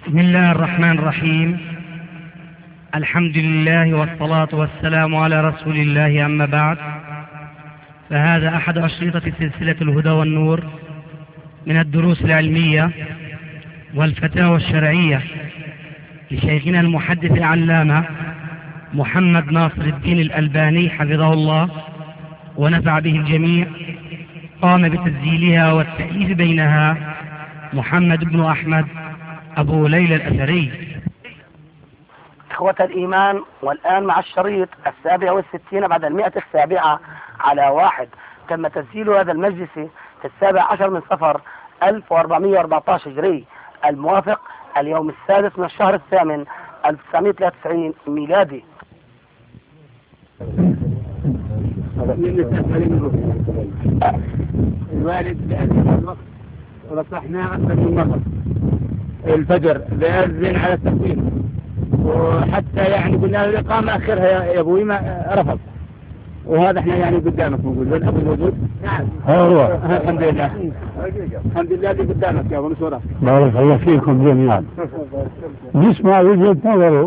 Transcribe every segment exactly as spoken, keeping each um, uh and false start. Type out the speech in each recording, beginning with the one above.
بسم الله الرحمن الرحيم. الحمد لله والصلاة والسلام على رسول الله، أما بعد، فهذا أحد أشرطة سلسلة الهدى والنور من الدروس العلمية والفتاوى الشرعية لشيخنا المحدث العلامة محمد ناصر الدين الألباني حفظه الله ونفع به الجميع. قام بتسجيلها والتأليف بينها محمد بن أحمد أبو ليلى الأثري. إخوة الإيمان، والآن مع الشريط السابع والستين بعد المئة السابعة على واحد. تم تسجيل هذا المجلس في السابع عشر من صفر ألف وأربعمائة وأربعة عشر هجري، الموافق اليوم السادس من الشهر الثامن ألف وتسعمائة وثلاثة وتسعين ميلادي. الوالد ونصحنا أكثر من مرة الفجر بأذن على التكبير، وحتى يعني قلنا له الإقامة أخرها يا أبوي ما رفض، وهذا احنا يعني قدامك موجود والأب موجود. نعم هو الحمد لله الحمد لله اللي قدامك يا أبو نصورة. بارك الله فيكم جميعا. نسمع وجهة نظره.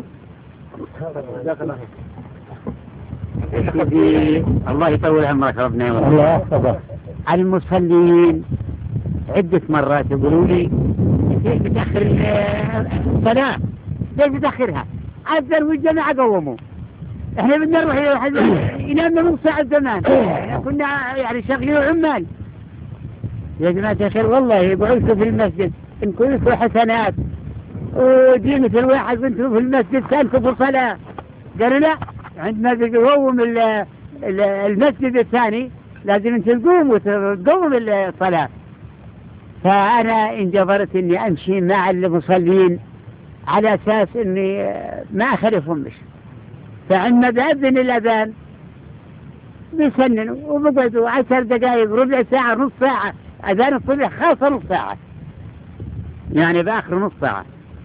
الله يطول عمرك ربنا يورحمه. الله يحفظك. المصلين عدة مرات يقولوا لي ليش بتأخر الصلاة؟ ليش بتأخرها؟ أذن والجماعة قوموا. احنا بدنا نروح ينامنا نص ساعة زمان، كنا يعني شغلين عمال. يا جماعة الخير والله بعثوا في المسجد إن كنتوا حسنات ودينة الواحد وانتوا في المسجد سألتوا في صلاة. قالوا لا، عندما تقوم المسجد الثاني لازم انت تقوم وتقوم الصلاة. فأنا انجبرت اني امشي مع المصلين على اساس اني ما اخالفهم مش. فعندما بأذن الاذان بيسننوا وبقعدوا عشر دقائق ربع ساعة نص ساعة. اذان الصبح خاصة نص ساعة، يعني باخر نص ساعة.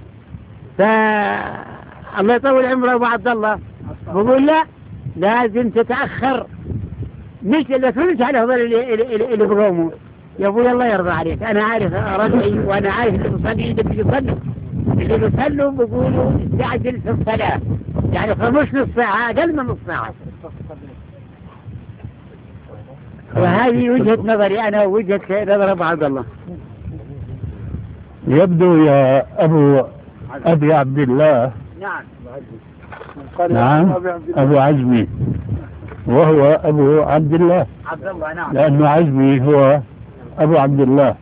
فالله يطول عمره ابو عبد الله بقول لا، لازم تتأخر، مش لا ترجع على هذول اللي اللي, اللي بقوموا. يا ابوي الله يرضى عليك، انا عارف رجعي وانا عارف اللي بيصلي اللي بيصلوا اللي بيصلوا بيقولوا استعجل في الصلاة، يعني مش نص ساعة، اقل من نص ساعة. وهذه وجهة نظري انا ووجهة نظر ابو عبد الله. يبدو يا ابو ابي عبد الله، نعم نعم ابو عزمي، وهو ابو عبد الله عبد الله، نعم، لانه عزمي هو ابو عبد الله.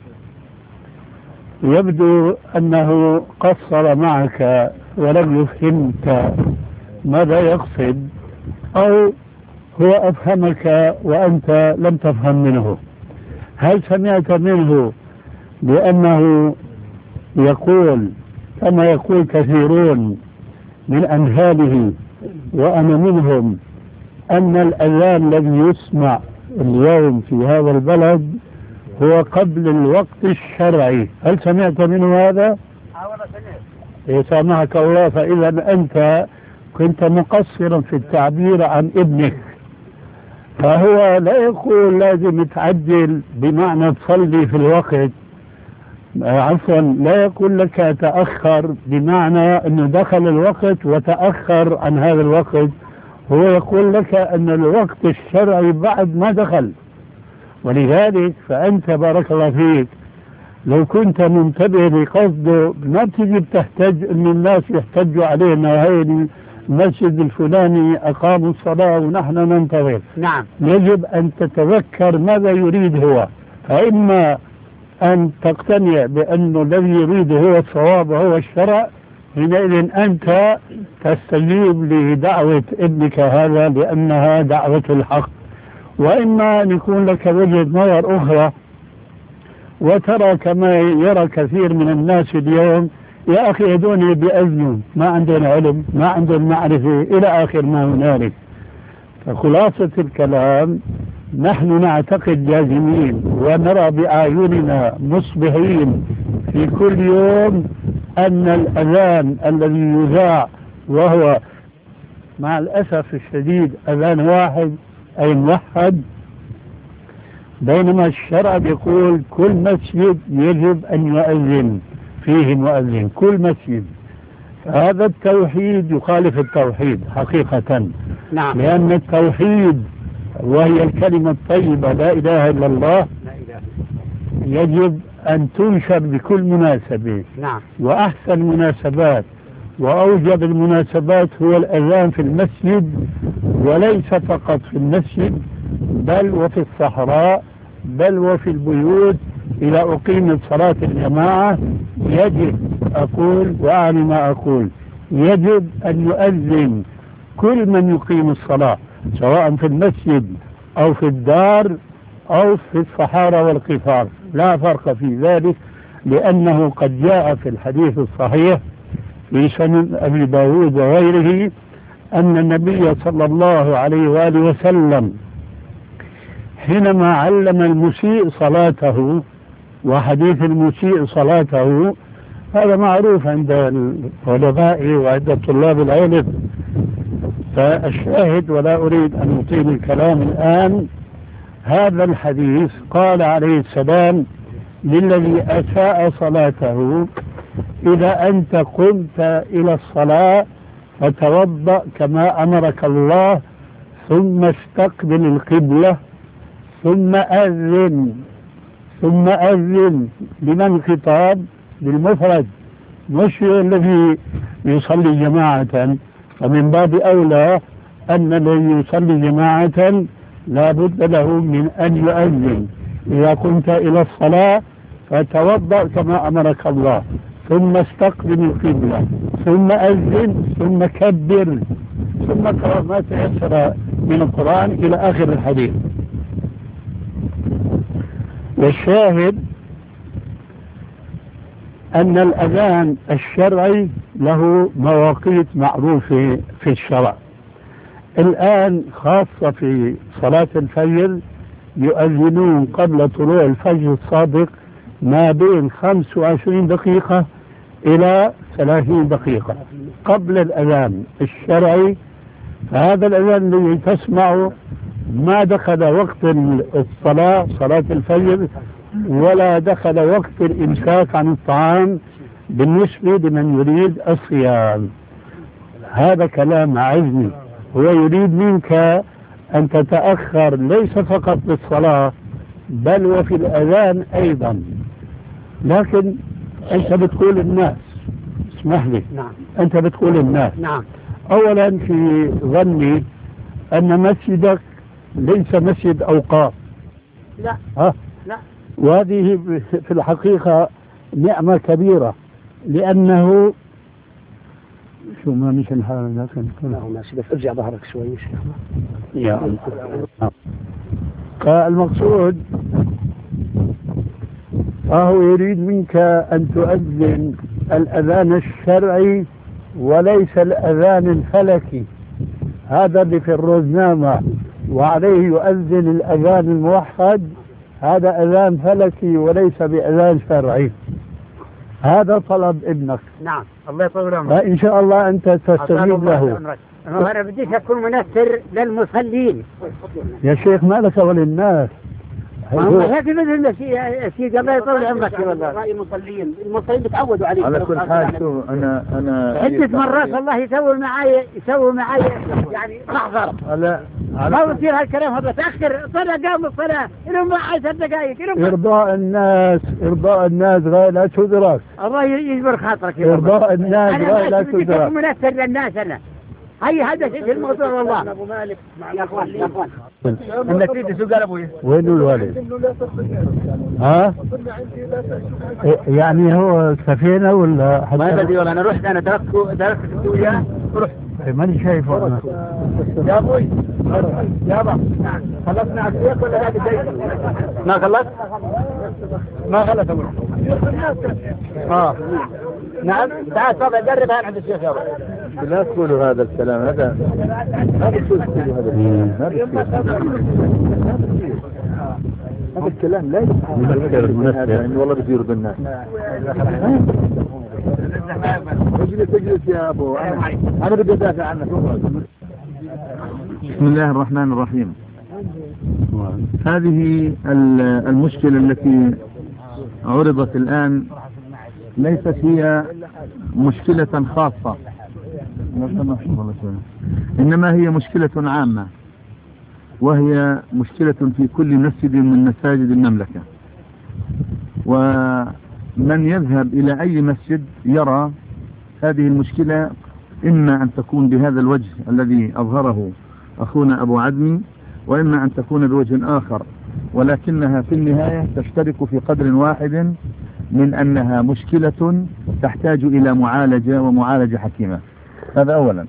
يبدو انه قصر معك ولم يفهمك ماذا يقصد، او هو افهمك وانت لم تفهم منه. هل سمعت منه بانه يقول كما يقول كثيرون من أمثاله وأنا منهم أن الأذان الذي يسمع اليوم في هذا البلد هو قبل الوقت الشرعي؟ هل سمعت منه هذا؟ سمعك الله. فإذا أنت كنت مقصرا في التعبير عن ابنك. فهو لا يقول لازم تعجل بمعنى تصلي في الوقت، عفوا لا يقول لك تأخر بمعنى أنه دخل الوقت وتأخر عن هذا الوقت. هو يقول لك أن الوقت الشرعي بعد ما دخل. ولذلك فأنت بارك الله فيك لو كنت منتبه لقصده ما تجي بتحتاج أن الناس يحتجوا علينا هاي المسجد الفلاني أقاموا الصلاة ونحن ننتظر. نعم، يجب أن تتذكر ماذا يريد هو، فإما أن تقتنع بأنه الذي يريده هو الصواب وهو الشرع، حينئذ أنت تستجيب لدعوة ابنك هذا لأنها دعوة الحق. وإما أن يكون لك وجهة نظر أخرى وترى كما يرى كثير من الناس اليوم، يا أخي هدول بأذنوا ما عندهم علم ما عندهم معرفة إلى آخر ما هنالك. فخلاصة الكلام نحن نعتقد جازمين ونرى بأعيننا مصبحين في كل يوم أن الأذان الذي يذاع وهو مع الأسف الشديد أذان واحد أي موحد، بينما الشرع يقول كل مسجد يجب أن يؤذن. فيه مؤذن، كل مسجد. هذا التوحيد يخالف التوحيد حقيقة. نعم. لأن التوحيد وهي الكلمة الطيبة لا إله إلا الله يجب أن تنشر بكل مناسبة. نعم. وأحسن المناسبات وأوجب المناسبات هو الأذان في المسجد، وليس فقط في المسجد بل وفي الصحراء بل وفي البيوت. إلى أقيم صلاة الجماعة يجب أقول وأعني ما أقول يجب أن يؤذن كل من يقيم الصلاة سواء في المسجد أو في الدار أو في الصحارى والقفار، لا فرق في ذلك، لأنه قد جاء في الحديث الصحيح في سنن أبي داود وغيره أن النبي صلى الله عليه وآله وسلم حينما علم المسيء صلاته، وحديث المسيء صلاته هذا معروف عند العلماء وعند طلاب العلم، فالشاهد ولا أريد أن أطيل الكلام الآن. هذا الحديث قال عليه السلام للذي أساء صلاته: إذا أنت قمت إلى الصلاة فتوضأ كما أمرك الله، ثم استقبل القبلة، ثم أذن ثم أذن لمن خطاب؟ للمفرد، مش الذي يصلي جماعة. ومن باب أولى أن الذي يصلي جماعة لا بد له من أن يؤذن: إذا قمت إلى الصلاة فتوضأ كما أمرك الله، ثم استقبل القبلة، ثم أذن، ثم كبر، ثم قرأ ما تيسر من القرآن إلى آخر الحديث. والشاهد أن الأذان الشرعي له مواقيت معروفة في الشرع. الآن خاصة في صلاة الفجر يؤذنون قبل طلوع الفجر الصادق ما بين خمس وعشرين دقيقة إلى ثلاثين دقيقة قبل الأذان الشرعي. فهذا الأذان الذي تسمعه ما دخل وقت الصلاة صلاة الفجر ولا دخل وقت الإمساك عن الطعام بالنسبة لمن يريد الصيام. هذا كلام عزمي، هو يريد منك أن تتأخر ليس فقط بالصلاة بل وفي الأذان أيضا. لكن أنت بتقول الناس، اسمح لي، نعم. أنت بتقول الناس. نعم. أولا في ظني أن مسجدك ليس مسجد أوقاف. لا. ها؟ لا. وهذه في الحقيقة نعمة كبيرة، لأنه شو ما مش الحال لكن لا ماشي، بس ارجع ظهرك شوي يا الله. فالمقصود فهو يريد منك أن تؤذن الأذان الشرعي وليس الأذان الفلكي، هذا اللي في الروزنامة وعليه يؤذن الأذان الموحد، هذا أذان فلكي وليس بأذان شرعي. هذا طلب ابنك. نعم. الله يطول عمرك. فإن شاء الله أنت تستجيب له. أنا بديش أكون منثر للمصلين يا شيخ ما لك وللناس. هو هيك مثل سيدي الله يطول عمرك. والله رأي المصلين المصلين بتعودوا عليه. على كل حال شو أنا أنا عدة مرات الله يسوي معي يسوي معي يعني محضر. لا ما بصير هالكلام هذا، تأخر صلاة قام الصلاة لهم عشر دقائق. إرضاء الناس إرضاء الناس غاية لا تدرك. الله يجبر خاطرك. إرضاء الناس غاية لا تدرك. أنا منثر للناس. أنا هي هذا شيء الموضوع والله. أبو مالك يا أخوان يا أخوان النتيجة شو قال أبوي؟ وين الولد؟ ها؟ يعني هو سفينة ولا ما بدي ولا أنا رحت أنا تركته تركته وياه ورحت. ماني شايفه أنا. يا أبوي يا أبا خلصنا عشيك ولا هذا جاي؟ ما خلص؟ ما خلص أبوي. آه نعم. تعال تفضل جرب هذا عند الشيخ يا أبو. لا تقولوا هذا الكلام، هذا ما بتصير تقولوا هذا الكلام، ما بتصير هذا الكلام لا يصير. هذا إنه والله بيصير بالناس. اجلس اجلس يا أبو، أنا أنا بدي أدافع عنك. بسم الله الرحمن الرحيم. هذه المشكلة التي عرضت الآن ليست هي مشكلة خاصة، إنما هي مشكلة عامة، وهي مشكلة في كل مسجد من مساجد المملكة. ومن يذهب إلى أي مسجد يرى هذه المشكلة، إما أن تكون بهذا الوجه الذي أظهره أخونا أبو عدمي، وإما أن تكون بوجه آخر، ولكنها في النهاية تشترك في قدر واحد من أنها مشكلة تحتاج إلى معالجة ومعالجة حكيمة. هذا أولا.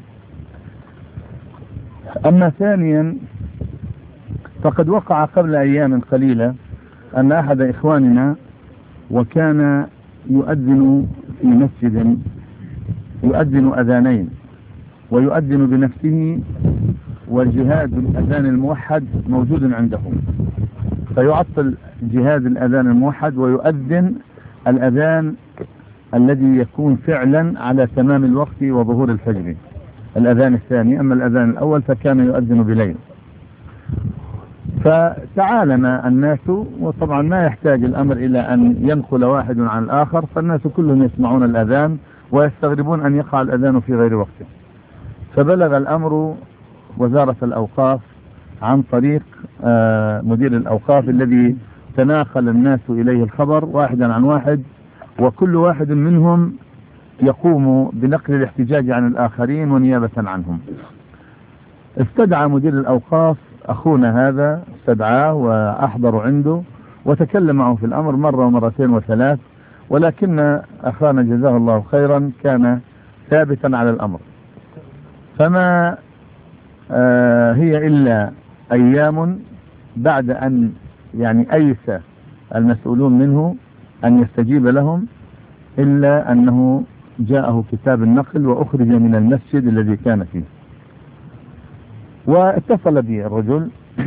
أما ثانيا، فقد وقع قبل أيام قليلة أن أحد إخواننا وكان يؤذن في مسجد، يؤذن أذانين، ويؤذن بنفسه، والجهاز الأذان الموحد موجود عنده، فيعطل جهاز الأذان الموحد ويؤذن الأذان الذي يكون فعلا على تمام الوقت وظهور الفجر، الأذان الثاني. أما الأذان الأول فكان يؤذن بليل. فتعالم الناس، وطبعا ما يحتاج الأمر إلى أن ينقل واحد عن الآخر، فالناس كلهم يسمعون الأذان ويستغربون أن يقع الأذان في غير وقته. فبلغ الأمر وزارة الأوقاف عن طريق مدير الأوقاف الذي تناقل الناس إليه الخبر واحدا عن واحد، وكل واحد منهم يقوم بنقل الاحتجاج عن الآخرين ونيابة عنهم. استدعى مدير الأوقاف أخونا هذا، استدعاه وأحضر عنده وتكلم معه في الأمر مرة ومرتين وثلاث، ولكن أخانا جزاه الله خيرا كان ثابتا على الأمر. فما آه هي إلا أيام بعد أن يعني أيس المسؤولون منه أن يستجيب لهم، إلا أنه جاءه كتاب النقل وأخرج من المسجد الذي كان فيه. واتصل بي الرجل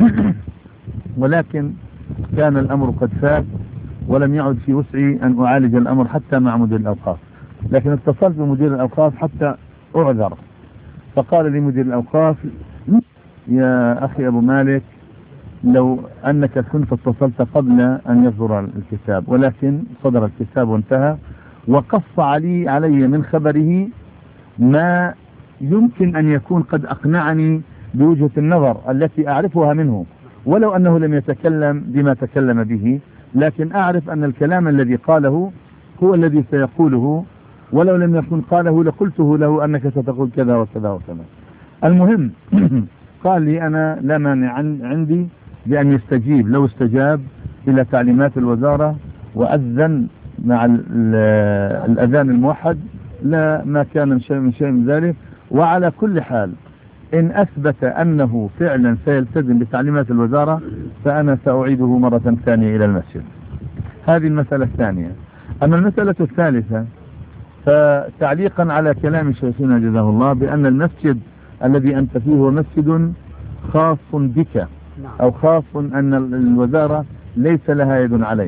ولكن كان الأمر قد فات ولم يعد في وسعي أن أعالج الأمر حتى مع مدير الأوقاف، لكن اتصلت بمدير الأوقاف حتى أعذر. فقال لي مدير الأوقاف: يا أخي أبو مالك، لو أنك كنت اتصلت قبل أن يصدر الكتاب، ولكن صدر الكتاب وانتهى، وقص علي علي من خبره ما يمكن أن يكون قد أقنعني بوجهة النظر التي أعرفها منه، ولو أنه لم يتكلم بما تكلم به، لكن أعرف أن الكلام الذي قاله هو الذي سيقوله، ولو لم يكن قاله لقلته له أنك ستقول كذا وكذا وكذا. المهم قال لي: أنا لا مانع عندي بأن يستجيب، لو استجاب إلى تعليمات الوزارة وأذن مع الأذان الموحد لا ما كان من شيء من شيء من ذلك. وعلى كل حال إن أثبت أنه فعلا سيلتزم بتعليمات الوزارة فأنا سأعيده مرة ثانية إلى المسجد. هذه المسألة الثانية. أما المسألة الثالثة، فتعليقا على كلام شيخنا جزاه الله بأن المسجد الذي أنت فيه هو مسجد خاص بك، أو خاص أن الوزارة ليس لها يد عليه.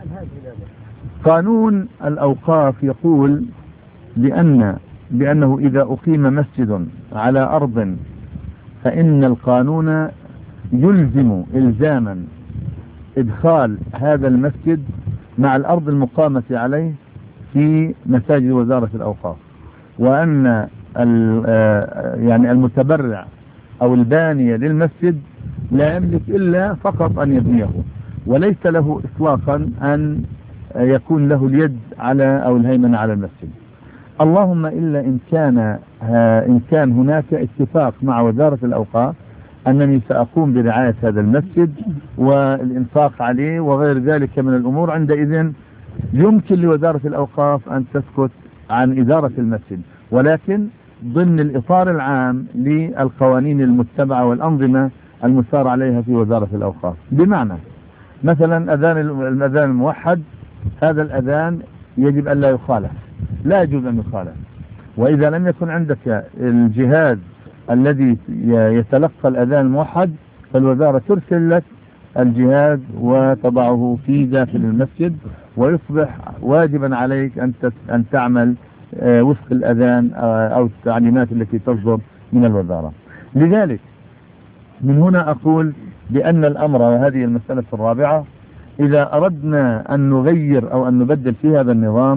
قانون الأوقاف يقول بأن بأنه إذا أقيم مسجد على أرض فإن القانون يلزم إلزاما إدخال هذا المسجد مع الأرض المقامة عليه في مساجد وزارة الأوقاف، وأن يعني المتبرع أو البانية للمسجد لا يملك إلا فقط أن يبنيه، وليس له إطلاقا أن يكون له اليد على أو الهيمنة على المسجد. اللهم إلا إن كان إن كان هناك اتفاق مع وزارة الأوقاف أنني سأقوم برعاية هذا المسجد والإنفاق عليه وغير ذلك من الأمور، عندئذ يمكن لوزارة الأوقاف أن تسكت عن إدارة المسجد، ولكن ضمن الإطار العام للقوانين المتبعة والأنظمة المسار عليها في وزارة الأوقاف. بمعنى مثلا أذان الأذان الموحد، هذا الأذان يجب أن لا يخالف، لا يجوز أن يخالف. وإذا لم يكن عندك الجهاز الذي يتلقى الأذان الموحد فالوزارة ترسل لك الجهاز وتضعه في داخل المسجد، ويصبح واجبا عليك أن أن تعمل وفق الأذان أو التعليمات التي تصدر من الوزارة. لذلك من هنا أقول بأن الأمر، وهذه المسألة الرابعة، إذا أردنا أن نغير أو أن نبدل في هذا النظام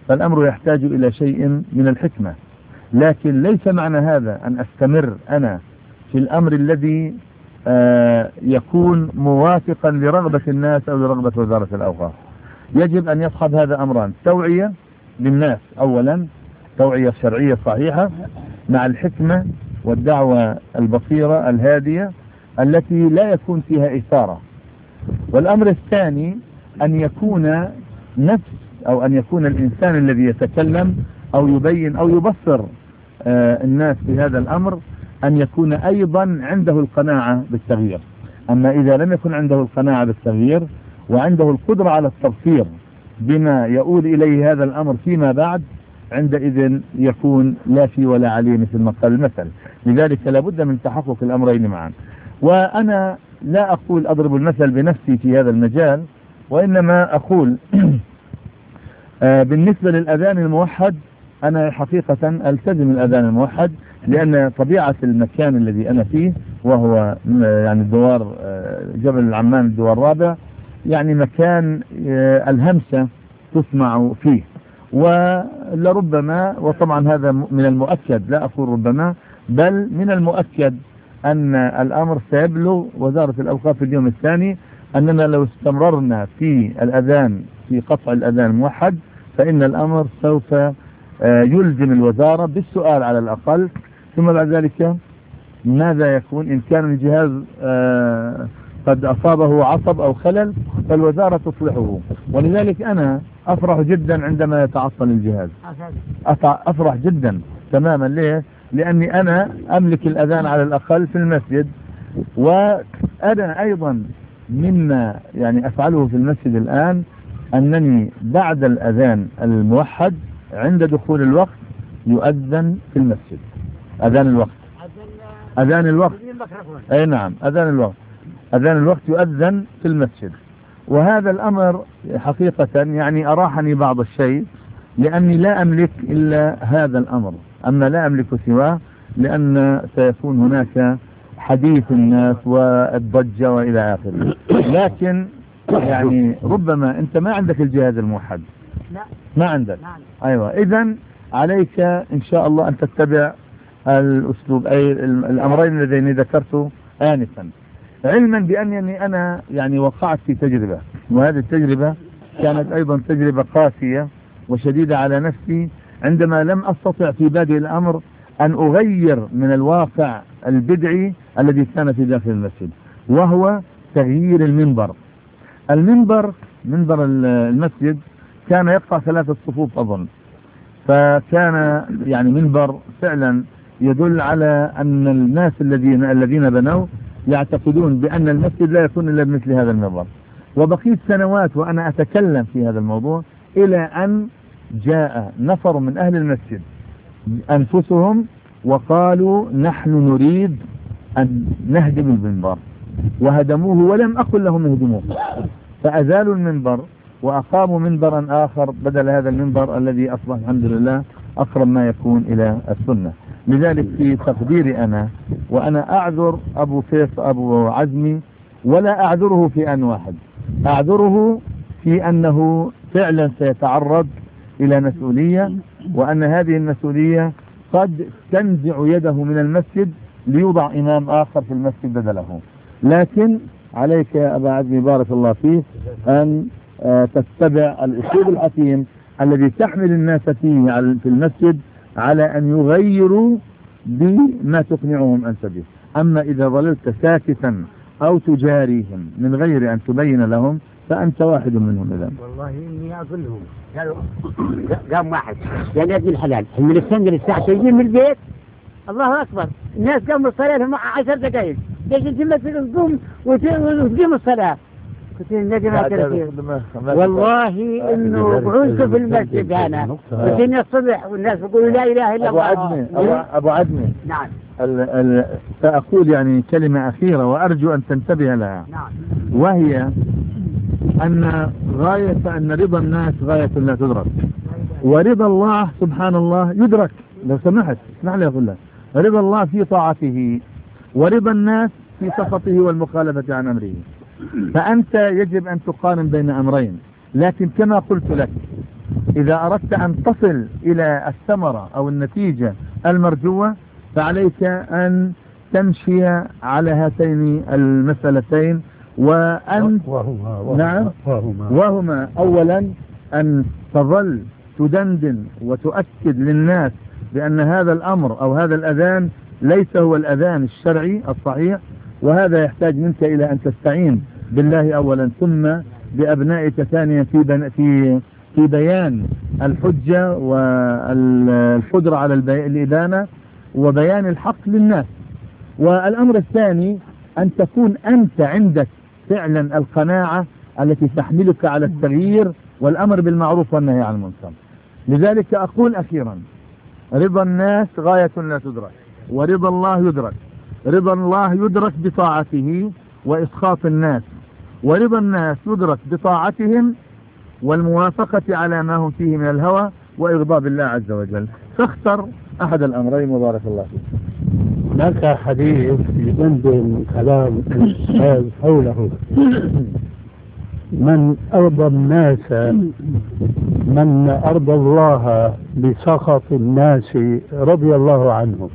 فالأمر يحتاج إلى شيء من الحكمة. لكن ليس معنى هذا أن أستمر أنا في الأمر الذي آه يكون موافقا لرغبة الناس أو لرغبة وزارة الأوقاف. يجب أن يصحب هذا أمران: توعية للناس أولا، توعية شرعية صحيحة مع الحكمة والدعوة البصيرة الهادية التي لا يكون فيها إثارة. والأمر الثاني أن يكون نفس أو أن يكون الإنسان الذي يتكلم أو يبين أو يبصر آه الناس في هذا الأمر أن يكون أيضا عنده القناعة بالتغيير. أما إذا لم يكن عنده القناعة بالتغيير وعنده القدرة على التبصير بما يؤول إليه هذا الأمر فيما بعد، عندئذ يكون لا في ولا عليه مثل ما قال المثل. لذلك لابد من تحقق الأمرين معا. وأنا لا أقول أضرب المثل بنفسي في هذا المجال، وإنما أقول بالنسبة للأذان الموحد أنا حقيقة ألتزم الأذان الموحد، لأن طبيعة المكان الذي أنا فيه وهو يعني الدوار جبل العمان الدوار الرابع، يعني مكان الهمسة تسمع فيه، ولربما وطبعا هذا من المؤكد، لا أقول ربما بل من المؤكد أن الأمر سيبلغ وزارة الأوقاف في اليوم الثاني أننا لو استمررنا في الأذان في قطع الأذان الموحد فإن الأمر سوف يلزم الوزارة بالسؤال على الأقل، ثم بعد ذلك ماذا يكون إن كان الجهاز قد أصابه عصب أو خلل فالوزارة تصلحه. ولذلك أنا أفرح جدا عندما يتعطل الجهاز، أفرح جدا تماما. ليه؟ لأني أنا أملك الأذان على الأقل في المسجد، وأنا أيضا مما يعني أفعله في المسجد الآن أنني بعد الأذان الموحد عند دخول الوقت يؤذن في المسجد. أذان الوقت أذان الوقت أي نعم أذان الوقت أذان الوقت يؤذن في المسجد. وهذا الأمر حقيقة يعني أراحني بعض الشيء، لأني لا أملك إلا هذا الأمر، أما لا أملك سواه، لأن سيكون هناك حديث الناس والضجة وإلى آخره. لكن يعني ربما أنت ما عندك الجهاز الموحد، ما عندك. أيوة، إذن عليك إن شاء الله أن تتبع الأسلوب أي الأمرين اللذين ذكرته آنفا، علما بأنني أنا يعني وقعت في تجربة، وهذه التجربة كانت أيضا تجربة قاسية وشديدة على نفسي، عندما لم أستطع في بادئ الأمر أن أغير من الواقع البدعي الذي كان في داخل المسجد، وهو تغيير المنبر. المنبر منبر المسجد كان يقطع ثلاثة صفوف أظن، فكان يعني منبر فعلا يدل على أن الناس الذين الذين بنوا يعتقدون بأن المسجد لا يكون إلا بمثل هذا المنبر. وبقيت سنوات وأنا أتكلم في هذا الموضوع، إلى أن جاء نفر من أهل المسجد أنفسهم وقالوا نحن نريد أن نهدم المنبر، وهدموه ولم أقل لهم اهدموه، فأزالوا المنبر وأقاموا منبرا آخر بدل هذا المنبر الذي أصبح الحمد لله أقرب ما يكون إلى السنة. لذلك في تقديري أنا، وأنا أعذر أبو سيف أبو عزمي، ولا أعذره في أن واحد، أعذره في أنه فعلا سيتعرض إلى مسؤولية، وأن هذه المسؤولية قد تنزع يده من المسجد ليوضع إمام آخر في المسجد بدله. لكن عليك يا أبا عزمي بارك الله فيه أن تتبع الأسلوب الحكيم الذي تحمل الناس فيه في المسجد على أن يغيروا بما تقنعهم أنت به. أما إذا ظللت ساكتا أو تجاريهم من غير أن تبين لهم فأنت واحد منهم. إذا والله إني أقول لهم قالوا قام واحد يعني ابن الحلال من السنة للساعة تجي من البيت الله أكبر، الناس قاموا الصلاة مع عشر دقائق، ليش أنت مثل تقوم وتقيم الصلاة؟ قلت النبي ما تركيه والله إنه بعوزته في المسجد هنا وسنة الصبح والناس يقولوا لا إله إلا أبو الله. عدمي أبو عدمي نعم. ال ال سأقول يعني كلمة أخيرة وأرجو أن تنتبه لها. نعم. وهي أن غاية أن رضا الناس غاية لا تدرك، ورضا الله سبحان الله يدرك. لو سمحت اسمح لي أقول لك، رضا الله في طاعته، ورضا الناس في سخطه والمخالفة عن أمره. فأنت يجب أن تقارن بين أمرين، لكن كما قلت لك إذا أردت أن تصل إلى الثمرة أو النتيجة المرجوة فعليك أن تمشي على هاتين المسألتين، وأن وهما وهما نعم وهما, وهما أولا أن تظل تدندن وتؤكد للناس بأن هذا الأمر أو هذا الأذان ليس هو الأذان الشرعي الصحيح، وهذا يحتاج منك إلى أن تستعين بالله أولا ثم بأبنائك ثانيا في في في بيان الحجة والقدرة على الإدانة وبيان الحق للناس. والأمر الثاني أن تكون أنت عندك فعلا القناعة التي تحملك على التغيير والأمر بالمعروف والنهي عن المنكر. لذلك أقول أخيرا: رضا الناس غاية لا تدرك، ورضا الله يدرك. رضا الله يدرك بطاعته وإسخاط الناس، ورضا الناس يدرك بطاعتهم والموافقة على ما هم فيه من الهوى وإغضاب الله عز وجل. فاختر أحد الأمرين وبارك الله فيك. هناك حديث يدندن كلام الأستاذ حوله: من أرضى الناس من أرضى الله بسخط الناس رضي الله عنه،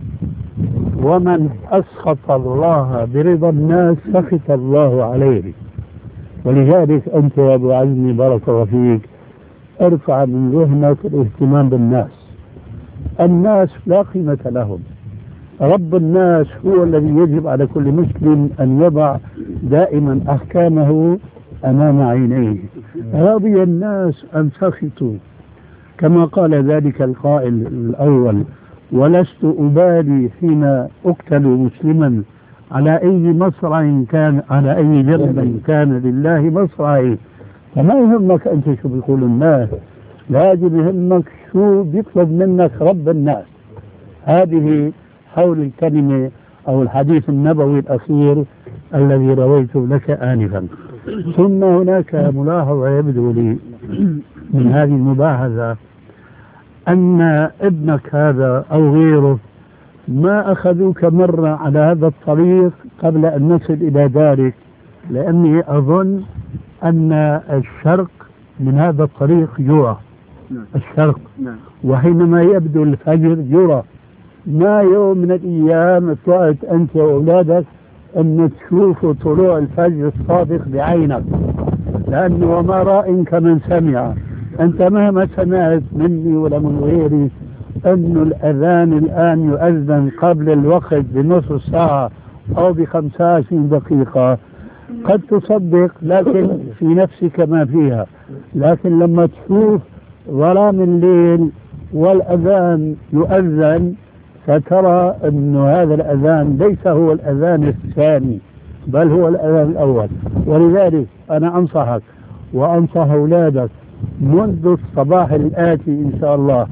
ومن أسخط الله برضا الناس سخط الله عليه. ولذلك أنت يا أبو عزمي بارك الله فيك ارفع من ذهنك الاهتمام بالناس. الناس لا قيمة لهم، رب الناس هو الذي يجب على كل مسلم أن يضع دائما أحكامه أمام عينيه. رضي الناس أن سخطوا كما قال ذلك القائل الأول: ولست أبالي حين أقتل مسلما على أي مصرع كان، على أي جنب كان لله مصرعي. فما يهمك أنت شو بيقول الناس، لازم يهمك شو بيطلب منك رب الناس. هذه حول الكلمة أو الحديث النبوي الأخير الذي رويته لك آنفا. ثم هناك ملاحظة يبدو لي من هذه المباحثة أن ابنك هذا أو غيره ما أخذوك مرة على هذا الطريق قبل أن نصل إلى ذلك، لأني أظن أن الشرق من هذا الطريق يرى. الشرق، وحينما يبدو الفجر يرى. ما يوم من الأيام طلعت أنت وأولادك أن تشوفوا طلوع الفجر الصادق بعينك، لأنه وما رأى كمن سمع. أنت مهما سمعت مني ولا من غيري أن الأذان الآن يؤذن قبل الوقت بنصف ساعة أو بخمسة وعشرين دقيقة، قد تصدق لكن في نفسك ما فيها. لكن لما تشوف ظلام الليل والأذان يؤذن فترى أن هذا الأذان ليس هو الأذان الثاني بل هو الأذان الأول. ولذلك أنا أنصحك وأنصح أولادك منذ الصباح الآتي إن شاء الله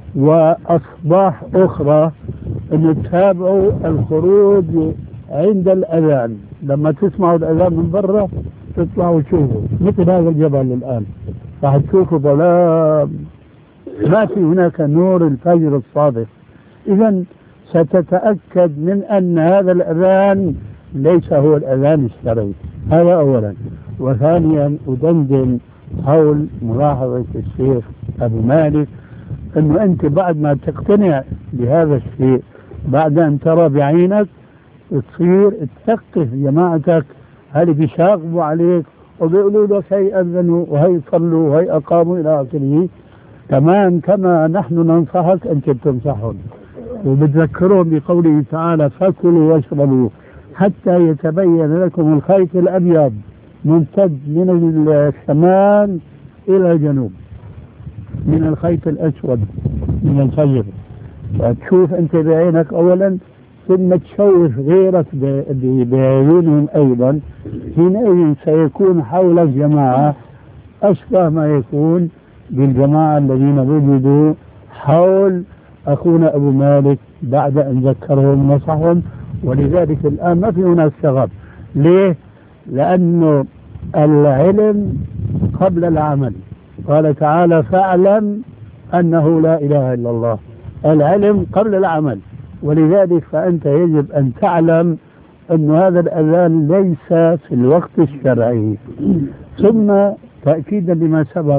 وأصباح أخرى أن تتابعوا الخروج عند الأذان. لما تسمعوا الأذان من برا تطلعوا تشوفوا مثل هذا الجبل الآن، راح تشوفوا ظلام، ما في هناك نور الفجر الصادق. إذا ستتأكد من أن هذا الأذان ليس هو الأذان الشرعي. هذا أولا. وثانيا أدندن حول ملاحظة الشيخ أبو مالك أنه أنت بعد ما تقتنع بهذا الشيء، بعد أن ترى بعينك، تصير تثقف جماعتك هل بيشاغبوا عليك وبيقولوا لك هي أذنوا وهي صلوا وهي أقاموا إلى آخره. كمان كما نحن ننصحك أنت بتنصحهم وبتذكرهم بقوله تعالى: فكلوا واشربوا حتى يتبين لكم الخيط الأبيض ممتد من الشمال إلى الجنوب من الخيط الأسود من الفجر. فتشوف أنت بعينك أولا ثم تشوف غيرك بعيونهم أيضا. حينئذ سيكون حولك جماعة أشبه ما يكون بالجماعة الذين وجدوا حول أخونا أبو مالك بعد أن ذكرهم نصحهم. ولذلك الآن ما في هناك شغب. ليه؟ لأنه العلم قبل العمل. قال تعالى: فاعلم أنه لا إله إلا الله. العلم قبل العمل. ولذلك فأنت يجب أن تعلم أن هذا الأذان ليس في الوقت الشرعي. ثم تأكيدا لما سبق،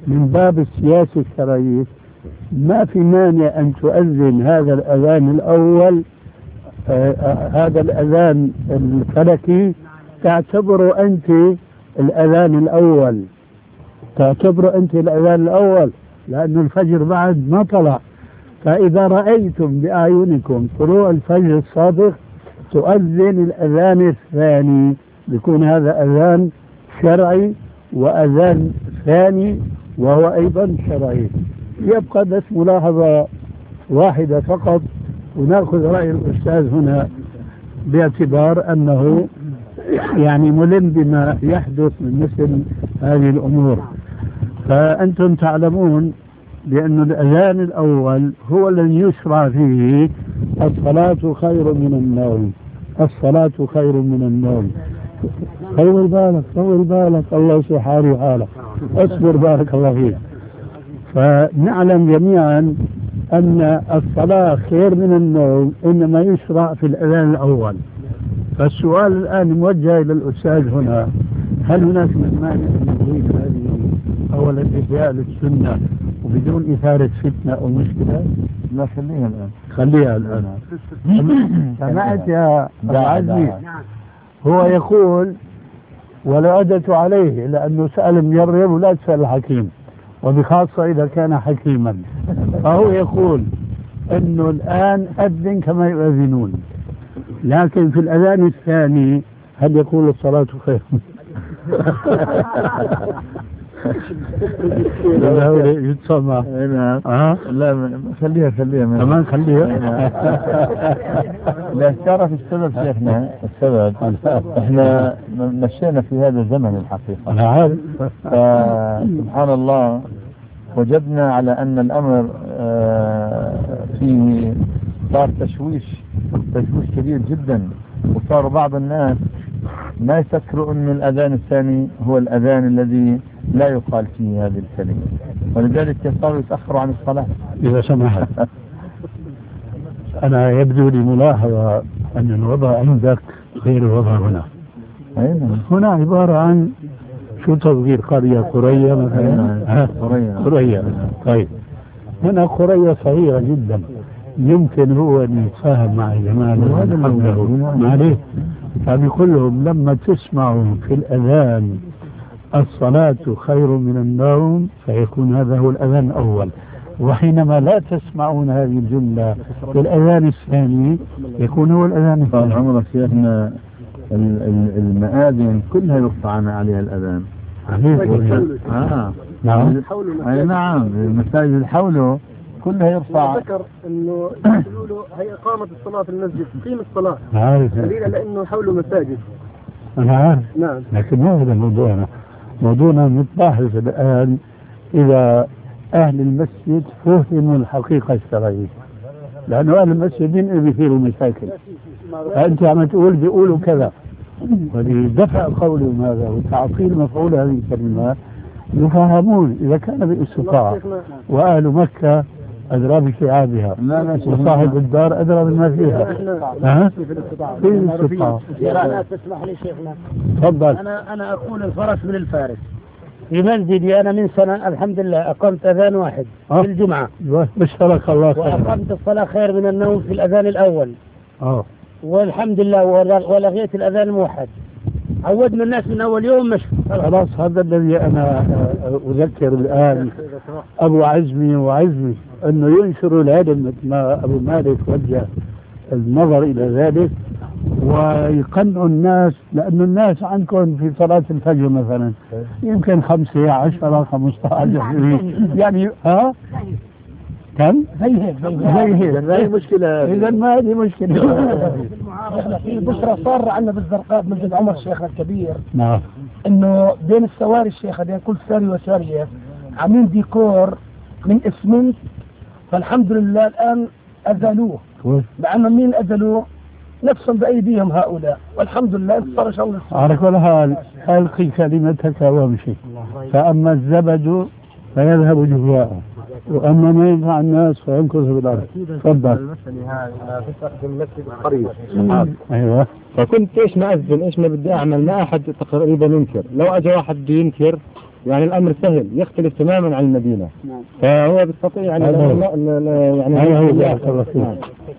من باب السياسة الشرعية ما في مانع أن تؤذن هذا الأذان الأول آه آه هذا الأذان الفلكي تعتبره أنت الأذان الأول، تعتبره أنت الأذان الأول، لأن الفجر بعد ما طلع. فإذا رأيتم بأعينكم طلوع الفجر الصادق تؤذن الأذان الثاني، بيكون هذا أذان شرعي وأذان ثاني وهو أيضا شرعي. يبقى بس ملاحظة واحدة فقط، ونأخذ رأي الأستاذ هنا باعتبار أنه يعني ملم بما يحدث من مثل هذه الأمور. فأنتم تعلمون بأن الأذان الأول هو الذي يشرع فيه الصلاة خير من النوم، الصلاة خير من النوم. طول بالك طول بالك، الله سبحانه حالك، اصبر بارك الله فيك. فنعلم جميعا أن الصلاة خير من النوم إنما يشرع في الأذان الأول. فالسؤال الآن موجه إلى الأستاذ هنا، هل هناك من مانع أن نضيف هذه أولا إحياء للسنة وبدون إثارة فتنة أو مشكلة؟ لا خليها الآن، خليها الآن. سمعت يا أبو عزمي؟ هو يقول ولا أدت عليه لأنه سأل المجرب ولا تسأل الحكيم، وبخاصة إذا كان حكيما. فهو يقول أنه الآن أذن كما يؤذنون، لكن في الأذان الثاني هل يقول الصلاة خير؟ لا هو يتصمع. لا لا خليها خليها كمان خليها. لا تعرف السبب شيخنا، السبب احنا مشينا في هذا الزمن الحقيقة. أنا عارف. سبحان الله وجدنا على أن الأمر فيه صار تشويش تشويش كبير جدا، وصار بعض الناس ما يفكروا أن الأذان الثاني هو الأذان الذي لا يقال فيه هذه الكلمة، ولذلك صاروا يتأخروا عن الصلاة. إذا سمحت أنا يبدو لي ملاحظة أن الوضع عندك غير الوضع هنا. هنا عبارة عن شو تصغير قرية قرية مثلا؟ قرية قرية. طيب هنا قرية صغيرة جدا، يمكن هو أن يتفاهم مع الجماعة اللي قبله معليه. فبيقول لهم لما تسمعوا في الأذان الصلاة خير من النوم فيكون هذا هو الأذان الأول، وحينما لا تسمعون هذه الجملة في الأذان الثاني يكون هو الأذان الثاني. طال عمرك شيخنا المآذن كلها يرفع عليها الأذان. آه. نعم. أي نعم، المساجد الحوله كلها يرفع. ذكر انه يقولوا له هي اقامه الصلاه في المسجد، تقيم الصلاه. عارف. دليل لانه حوله مساجد. انا عارف. نعم. لكن ما هذا موضوعنا. موضوعنا متباحث الان اذا اهل المسجد فهموا الحقيقه الشرعيه، لانه اهل المسجد ينقل بيصيروا مشاكل. فانت عم تقول بيقولوا كذا، ولدفع قولهم هذا وتعطيل مفعول هذه الكلمات يفهمون إذا كان بالاستطاعة. وأهل مكة أدرى بشعابها، وصاحب الدار أدرى بما فيها. ها؟ في الاستطاعة. تسمح لي شيخنا؟ تفضل. أنا أنا أقول الفرس من الفارس. في مسجدي أنا من سنة الحمد لله أقمت أذان واحد أه؟ في الجمعة. بشرك الله خير. وأقمت الصلاة خير من النوم في الأذان الأول. أه. والحمد لله ولغيت الأذان الموحد. عودنا الناس من أول يوم مش خلاص. هذا الذي أنا أذكر الآن أبو عزمي وعزمي أنه ينشروا العلم مثل ما أبو مالك وجه النظر إلى ذلك، ويقنعوا الناس، لأن الناس عندكم في صلاة الفجر مثلا يمكن خمسة عشرة خمسة عشر يعني ها كم؟ زي هيك زي هيك هذه مشكلة. إذا ما هذه مشكلة. في بشرى صار عندنا بالزرقاء مسجد عمر الشيخ الكبير. نعم. انه بين السواري الشيخ بين كل ساري وسارية عاملين ديكور من اسمنت، فالحمد لله الان ازالوه. مع انه مين ازالوه؟ نفسهم بايديهم هؤلاء، والحمد لله صار ان شاء الله. على كل حال القي كلمتك وامشي، فاما الزبد فيذهب جفاء، واما ما ينفع الناس فيمكث بالارض. تفضل. المسألة هاي في المسجد القريب. ايوه. فكنت ايش ما اذن ايش ما بدي اعمل، ما احد تقريبا ينكر. لو اجى واحد بده ينكر يعني الأمر سهل يختلف تماما عن المدينة. فهو بيستطيع يعني يعني هذا هو يعني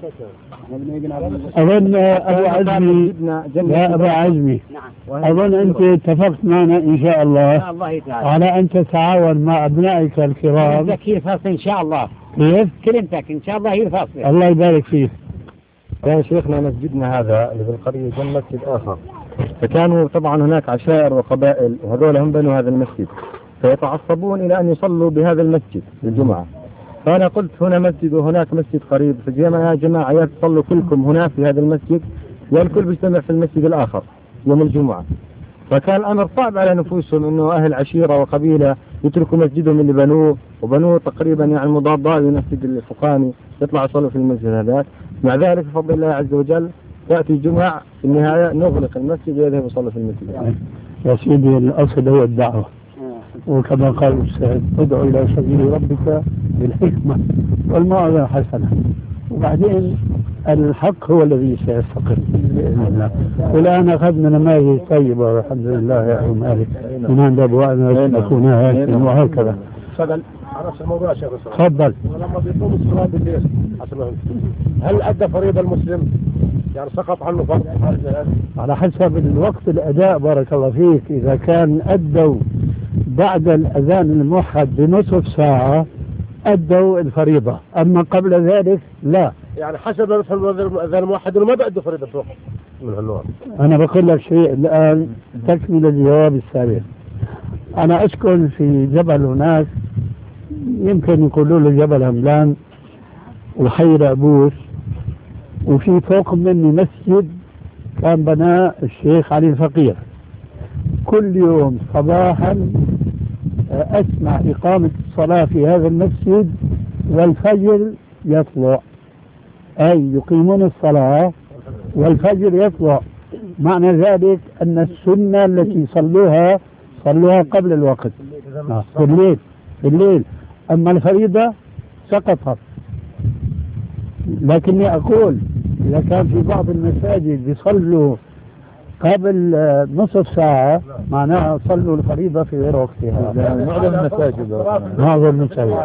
أظن أبو عزمي لا أبو عزمي أظن أنت اتفقت معنا إن شاء الله على أن تتعاون مع أبنائك الكرام. هي فاصلة إن شاء الله. كيف؟ كلمتك إن شاء الله هي فاصلة. الله يبارك فيك. كان شيخنا مسجدنا هذا اللي بالقرية جنب مسجد آخر، فكانوا طبعا هناك عشائر وقبائل وهذول هم بنوا هذا المسجد، فيتعصبون إلى أن يصلوا بهذا المسجد الجمعة. فأنا قلت هنا مسجد وهناك مسجد قريب، فجماعة يا جماعة يا تصلوا كلكم هنا في هذا المسجد والكل بيجتمع في المسجد الآخر يوم الجمعة. فكان الأمر صعب على نفوسهم إنه أهل عشيرة وقبيلة يتركوا مسجدهم اللي بنوه وبنوه تقريبا يعني مضادات للمسجد الفقاني، يطلعوا يصلوا في المسجد هذاك. مع ذلك بفضل الله عز وجل تأتي الجمعة في النهاية نغلق المسجد ويذهب يصلي في المسجد. يا سيدي الأصل هو الدعوة، وكما قال الأستاذ ادعو إلى سبيل ربك بالحكمة والموعظة الحسنة، وبعدين الحق هو الذي سيستقر بإذن الله. والآن أخذنا نماذج طيبة والحمد لله يا أبو مالك من عند أبوائنا نكون هاشم وهكذا. على نفس الموضوع يا شيخ تفضل. ولما بيقوم الصلاة بالليل هل أدى فريضة المسلم؟ يعني سقط عنه فرض؟ على حسب الوقت الأداء بارك الله فيك. إذا كان أدوا بعد الأذان الموحد بنصف ساعة أدوا الفريضة، أما قبل ذلك لا. يعني حسب الأذان الموحد إنه ما بأدوا فريضة الصبح من هالنوع. أنا بقول لك شيء الآن تكمل الجواب السابق. أنا أسكن في جبل هناك يمكن يقولوا له جبل هملان وحي رأبوس، وفي فوق مني مسجد كان بناه الشيخ علي الفقير. كل يوم صباحا أسمع إقامة الصلاة في هذا المسجد والفجر يطلع، أي يقيمون الصلاة والفجر يطلع. معنى ذلك أن السنة التي صلوها صلوها قبل الوقت في الليل في الليل أما الفريضة سقطت. لكني أقول إذا كان في بعض المساجد يصلوا قبل نصف ساعة معناها صلوا الفريضة في غير وقتها. معظم المساجد معظم المساجد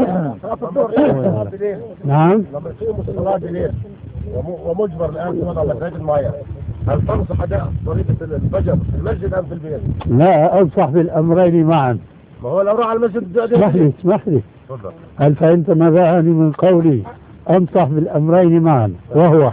نعم. لما يقيموا الصلاة بالليل ومجبر الآن في وضع مساجد معين، هل تنصح أداء فريضة الفجر في المسجد أم في البيت؟ لا، أنصح بالأمرين معا. ما هو لو راح على المسجد اسمح لي اسمح لي هل فهمت ماذا أعني من قولي؟ أنصح بالأمرين معا، وهو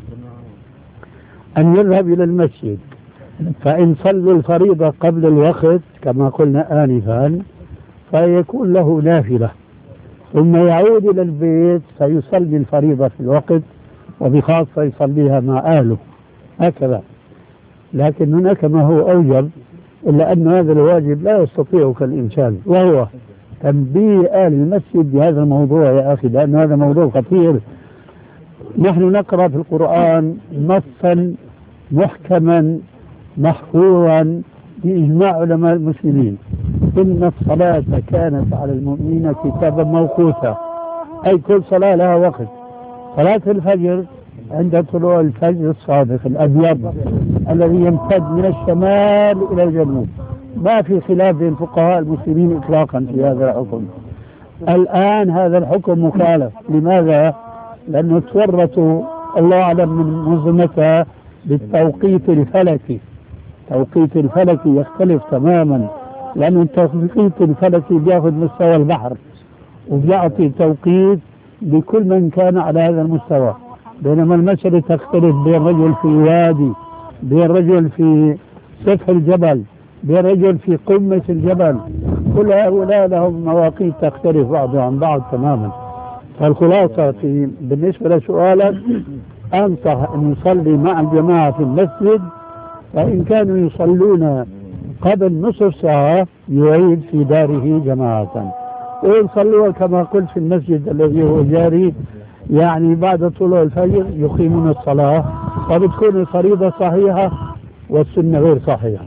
أن يذهب إلى المسجد فإن صلوا الفريضة قبل الوقت كما قلنا آنفا فيكون له نافلة، ثم يعود إلى البيت فيصلي الفريضة في الوقت وبخاصة يصليها مع أهله هكذا. لكن هناك ما هو أوجب، إلا أن هذا الواجب لا يستطيعه الإنسان، وهو تنبيه أهل المسجد بهذا الموضوع يا أخي، لأن هذا موضوع خطير. نحن نقرأ في القرآن نصا محكما محفوظا بإجماع علماء المسلمين: إن الصلاة كانت على المؤمنين كتابا موقوتا، أي كل صلاة لها وقت. صلاة الفجر عند طلوع الفجر الصادق الأبيض الذي يمتد من الشمال إلى الجنوب، ما في خلاف بين فقهاء المسلمين إطلاقا في هذا الحكم. الآن هذا الحكم مخالف. لماذا؟ لأنه تورطوا الله أعلم من منظمتها بالتوقيت الفلكي. توقيت الفلكي يختلف تماما، لأنه التوقيت الفلكي بياخذ مستوى البحر وبيعطي توقيت لكل من كان على هذا المستوى، بينما المسألة تختلف بين رجل في وادي، بين رجل في سفح الجبل، بين رجل في قمة الجبل. كل هؤلاء لهم مواقيت تختلف بعضها عن بعض تماما. فالخلاصة في بالنسبة لسؤالك أنصح أن يصلي مع الجماعة في المسجد، فإن كانوا يصلون قبل نصف ساعة يعيد في داره جماعة، ويصلوا كما قلت في المسجد الذي هو جاري، يعني بعد طلوع الفجر يقيمون الصلاة، فبتكون الفريضة صحيحة والسنة غير صحيحة.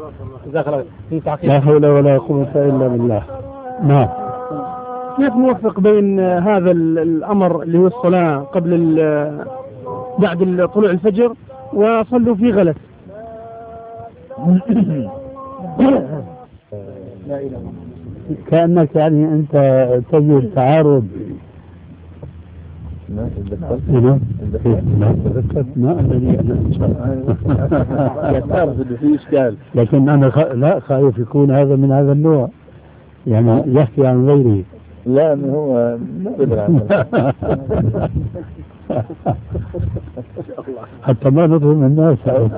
لا حول ولا قوة إلا بالله. نعم. كيف نوفق بين هذا الأمر اللي هو الصلاة قبل بعد طلوع الفجر وصلوا في غلس؟ كأنك يعني أنت تجد تعارض. لا هنا لا تذكرت ما أدري أنا إن شاء الله في إشكال، لكن أنا خ... لا خايف يكون هذا من هذا النوع، يعني يحكي عن غيره. لا هو حتى ما نظلم الناس.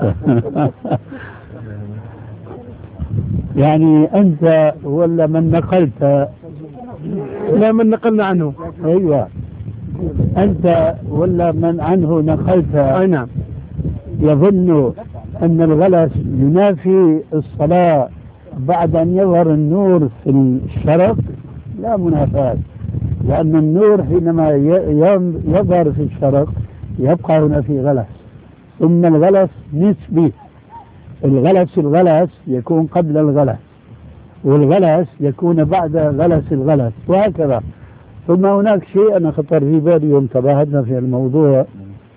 يعني أنت ولا من نقلت؟ لا، من نقلنا عنه. أيوة، أنت ولا من عنه نقلت؟ أي نعم. يظن أن الغلس ينافي الصلاة بعد أن يظهر النور في الشرق؟ لا منافاة، لأن النور حينما يظهر في الشرق يبقى هنا في غلس، ثم الغلس نسبي. الغلس الغلس يكون قبل الغلس، والغلس يكون بعد غلس الغلس، وهكذا. ثم هناك شيء أنا خطر في بالي يوم تباهدنا في الموضوع،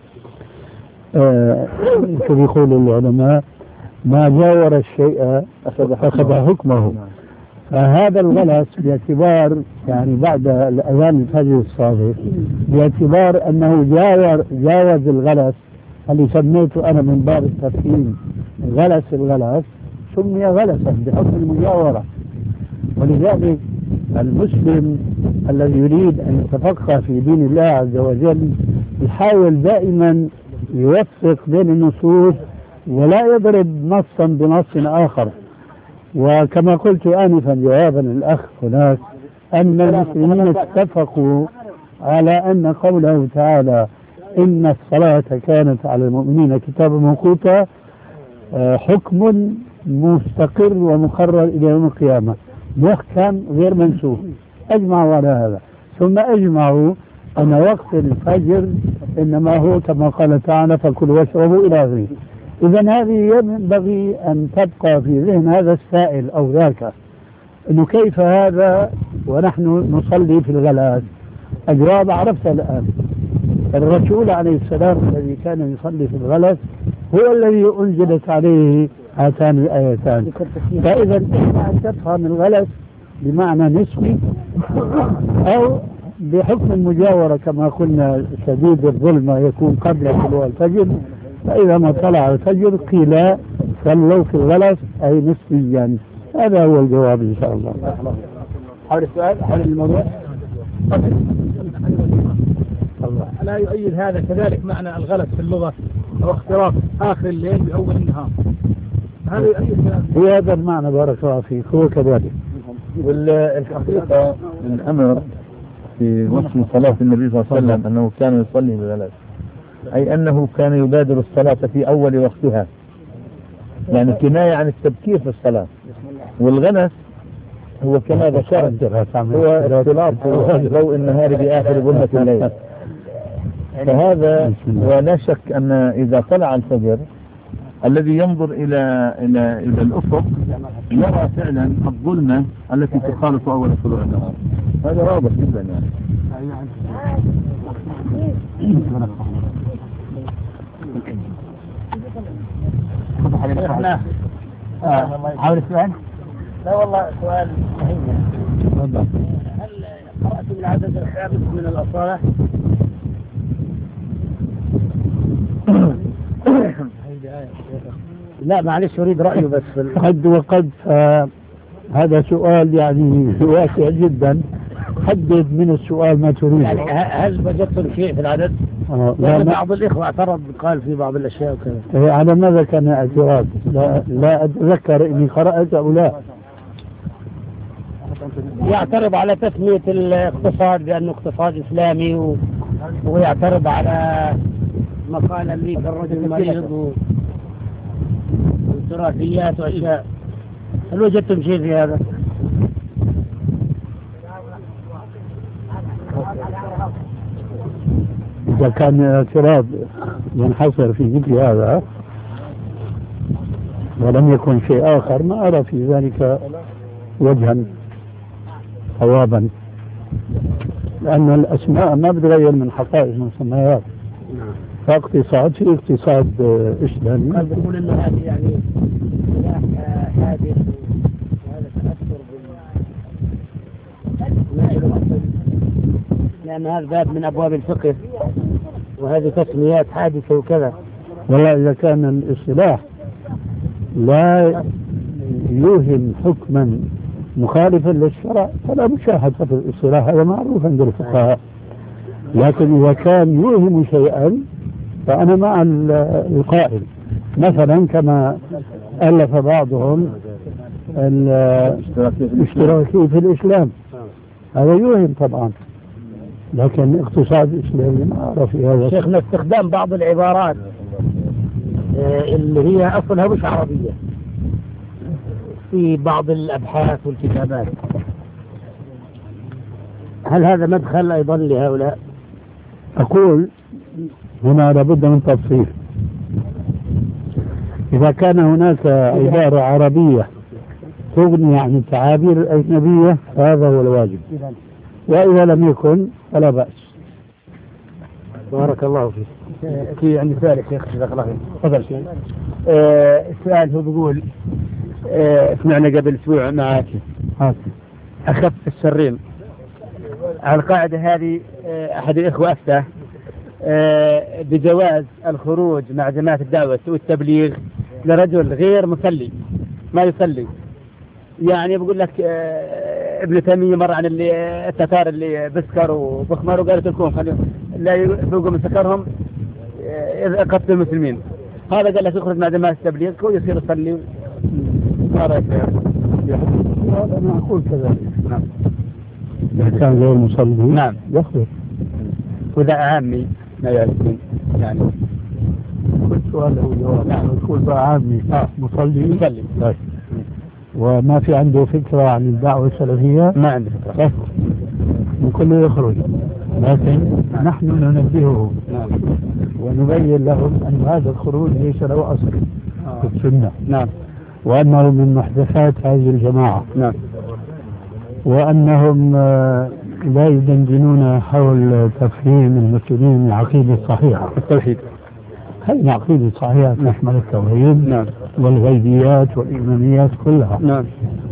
آه كما يقول العلماء ما جاور الشيء أخذ حكمه. فهذا الغلس باعتبار يعني بعد الأذان الفجر الصادق، باعتبار أنه جاور جاوز الغلس اللي سميته أنا من باب التفهيم غلس الغلس، سمي غلسا بحكم المجاورة. ولذلك المسلم الذي يريد أن يتفقه في دين الله عز وجل يحاول دائما يوفق بين النصوص ولا يضرب نصا بنص آخر. وكما قلت آنفا جوابا للأخ هناك أن المسلمين اتفقوا على أن قوله تعالى إن الصلاة كانت على المؤمنين كتابا موقوتا حكم مستقر ومقرر إلى يوم القيامة، محكم غير منسوخ، أجمعوا على هذا. ثم أجمعوا أن وقت الفجر إنما هو كما قال تعالى فكلوا واشربوا إلى آخره. إذن هذه ينبغي أن تبقى في ذهن هذا السائل أو ذاك أنه كيف هذا ونحن نصلي في الغلاس. الجواب عرفت الآن. الرسول عليه السلام الذي كان يصلي في الغلس هو الذي أنزلت عليه هاتان الآيتان. فإذا إما أن تفهم الغلس بمعنى نسبي أو بحكم المجاورة كما قلنا شديد الظلمة يكون قبل طلوع الفجر، فإذا ما طلع الفجر قيل صلوا في الغلس أي نسبيا. هذا هو الجواب إن شاء الله. حول السؤال حول الموضوع. ألا يؤيد هذا كذلك معنى الغلس في اللغة أو اختراق آخر الليل بأول النهار؟ هذا يؤيد هو هذا المعنى بارك الله فيك، هو كذلك. والحقيقة الأمر في وصف صلاة النبي صلى الله عليه وسلم أنه كان يصلي بالغلس، أي أنه كان يبادر الصلاة في أول وقتها، يعني كناية عن التبكير في الصلاة. والغلس هو كما ذكرت هو اختلاط ضوء النهار بآخر ظلمة الليل. فهذا ولا شك أن إذا طلع الفجر الذي ينظر إلى إلى إلى الأفق يرى فعلا الظلمة التي تخالط أول طلوع النهار. هذا واضح جدا يعني. حول السؤال؟ لا والله سؤال مهم. هل قرأت بالعدد الخامس من الأصالة؟ لا معلش أريد رأيه بس. قد وقد هذا سؤال يعني واسع جدا، حدد من السؤال ما تريد. يعني هل وجدتم شيء في العدد؟ آه لا بعض الإخوة اعترض قال في بعض الأشياء وكذا. على ماذا كان اعتراض؟ لا, لا أتذكر إني قرأت أو لا. يعترض على تسمية الاقتصاد بأنه اقتصاد إسلامي و... ويعترض على مقال أمريكا الرجل مريض وتراثيات وأشياء. هل وجدتم شيء في هذا؟ إذا كان اعتراض ينحصر في ذكر هذا ولم يكن شيء آخر ما أرى في ذلك وجها صوابا، لأن الأسماء ما بتغير من حقائق المسميات. فاقتصاد في اقتصاد إسلامي. قال بيقول إنه هذه يعني سلاح حادث وهذا تأثر لأن هذا باب من أبواب الفقه وهذه تسميات حادثة وكذا. والله إذا كان الاصطلاح لا يوهم حكما مخالفا للشرع فلا مشاهدة في الاصطلاح، هذا معروف عند الفقهاء. لكن إذا كان يوهم شيئا فأنا مع القائل، مثلا كما ألف بعضهم الاشتراكي في الإسلام، هذا يوهم طبعا، لكن اقتصاد الإسلامي ما أعرف في هذا. شيخنا استخدام بعض العبارات اللي هي أصلها مش عربية في بعض الأبحاث والكتابات، هل هذا مدخل أيضا لهؤلاء؟ أقول هنا لابد من تفصيل. إذا كان هناك عبارة عربية تغني عن التعابير الأجنبية فهذا هو الواجب، وإذا لم يكن فلا بأس. بارك الله فيك. في عندي سؤال يا شيخ، جزاك الله خير. تفضل شيخ. آه السؤال هو بيقول آه سمعنا قبل أسبوع معك أخف الشرين. على القاعدة هذه آه أحد الإخوة أفتى آه بجواز الخروج مع جماعة الدعوة والتبليغ لرجل غير مصلي ما يصلي. يعني بقول لك آه ابن تيمية مر عن اللي التتار اللي بسكر وبخمر وقالت لكم خليهم لا يذوقوا من سكرهم آه إذا قتلوا المسلمين. هذا قال لك يخرج مع جماعة التبليغ ويصير يصلي. ما رأيك يا هذا أنا أقول كذلك. نعم. إذا كان غير مصلي نعم يخرج. وإذا عامي ما يعرفون يعني كل سؤال له جواب. نعم. يقول بقى عامي آه. مصلي مصلي طيب. وما في عنده فكرة عن الدعوة السلفية ما عنده فكرة طيب. ممكن يخرج، لكن نحن ننبهه نعم. ونبين لهم أن هذا الخروج ليس له أصل آه. في السنة نعم. وأنه من محدثات هذه الجماعة نعم. وأنهم لا يدندنون حول تفهيم المسلمين العقيدة الصحيحة التوحيد. هذه العقيدة الصحيحة تشمل التوحيد نعم. والغيبيات والإيمانيات كلها. نعم.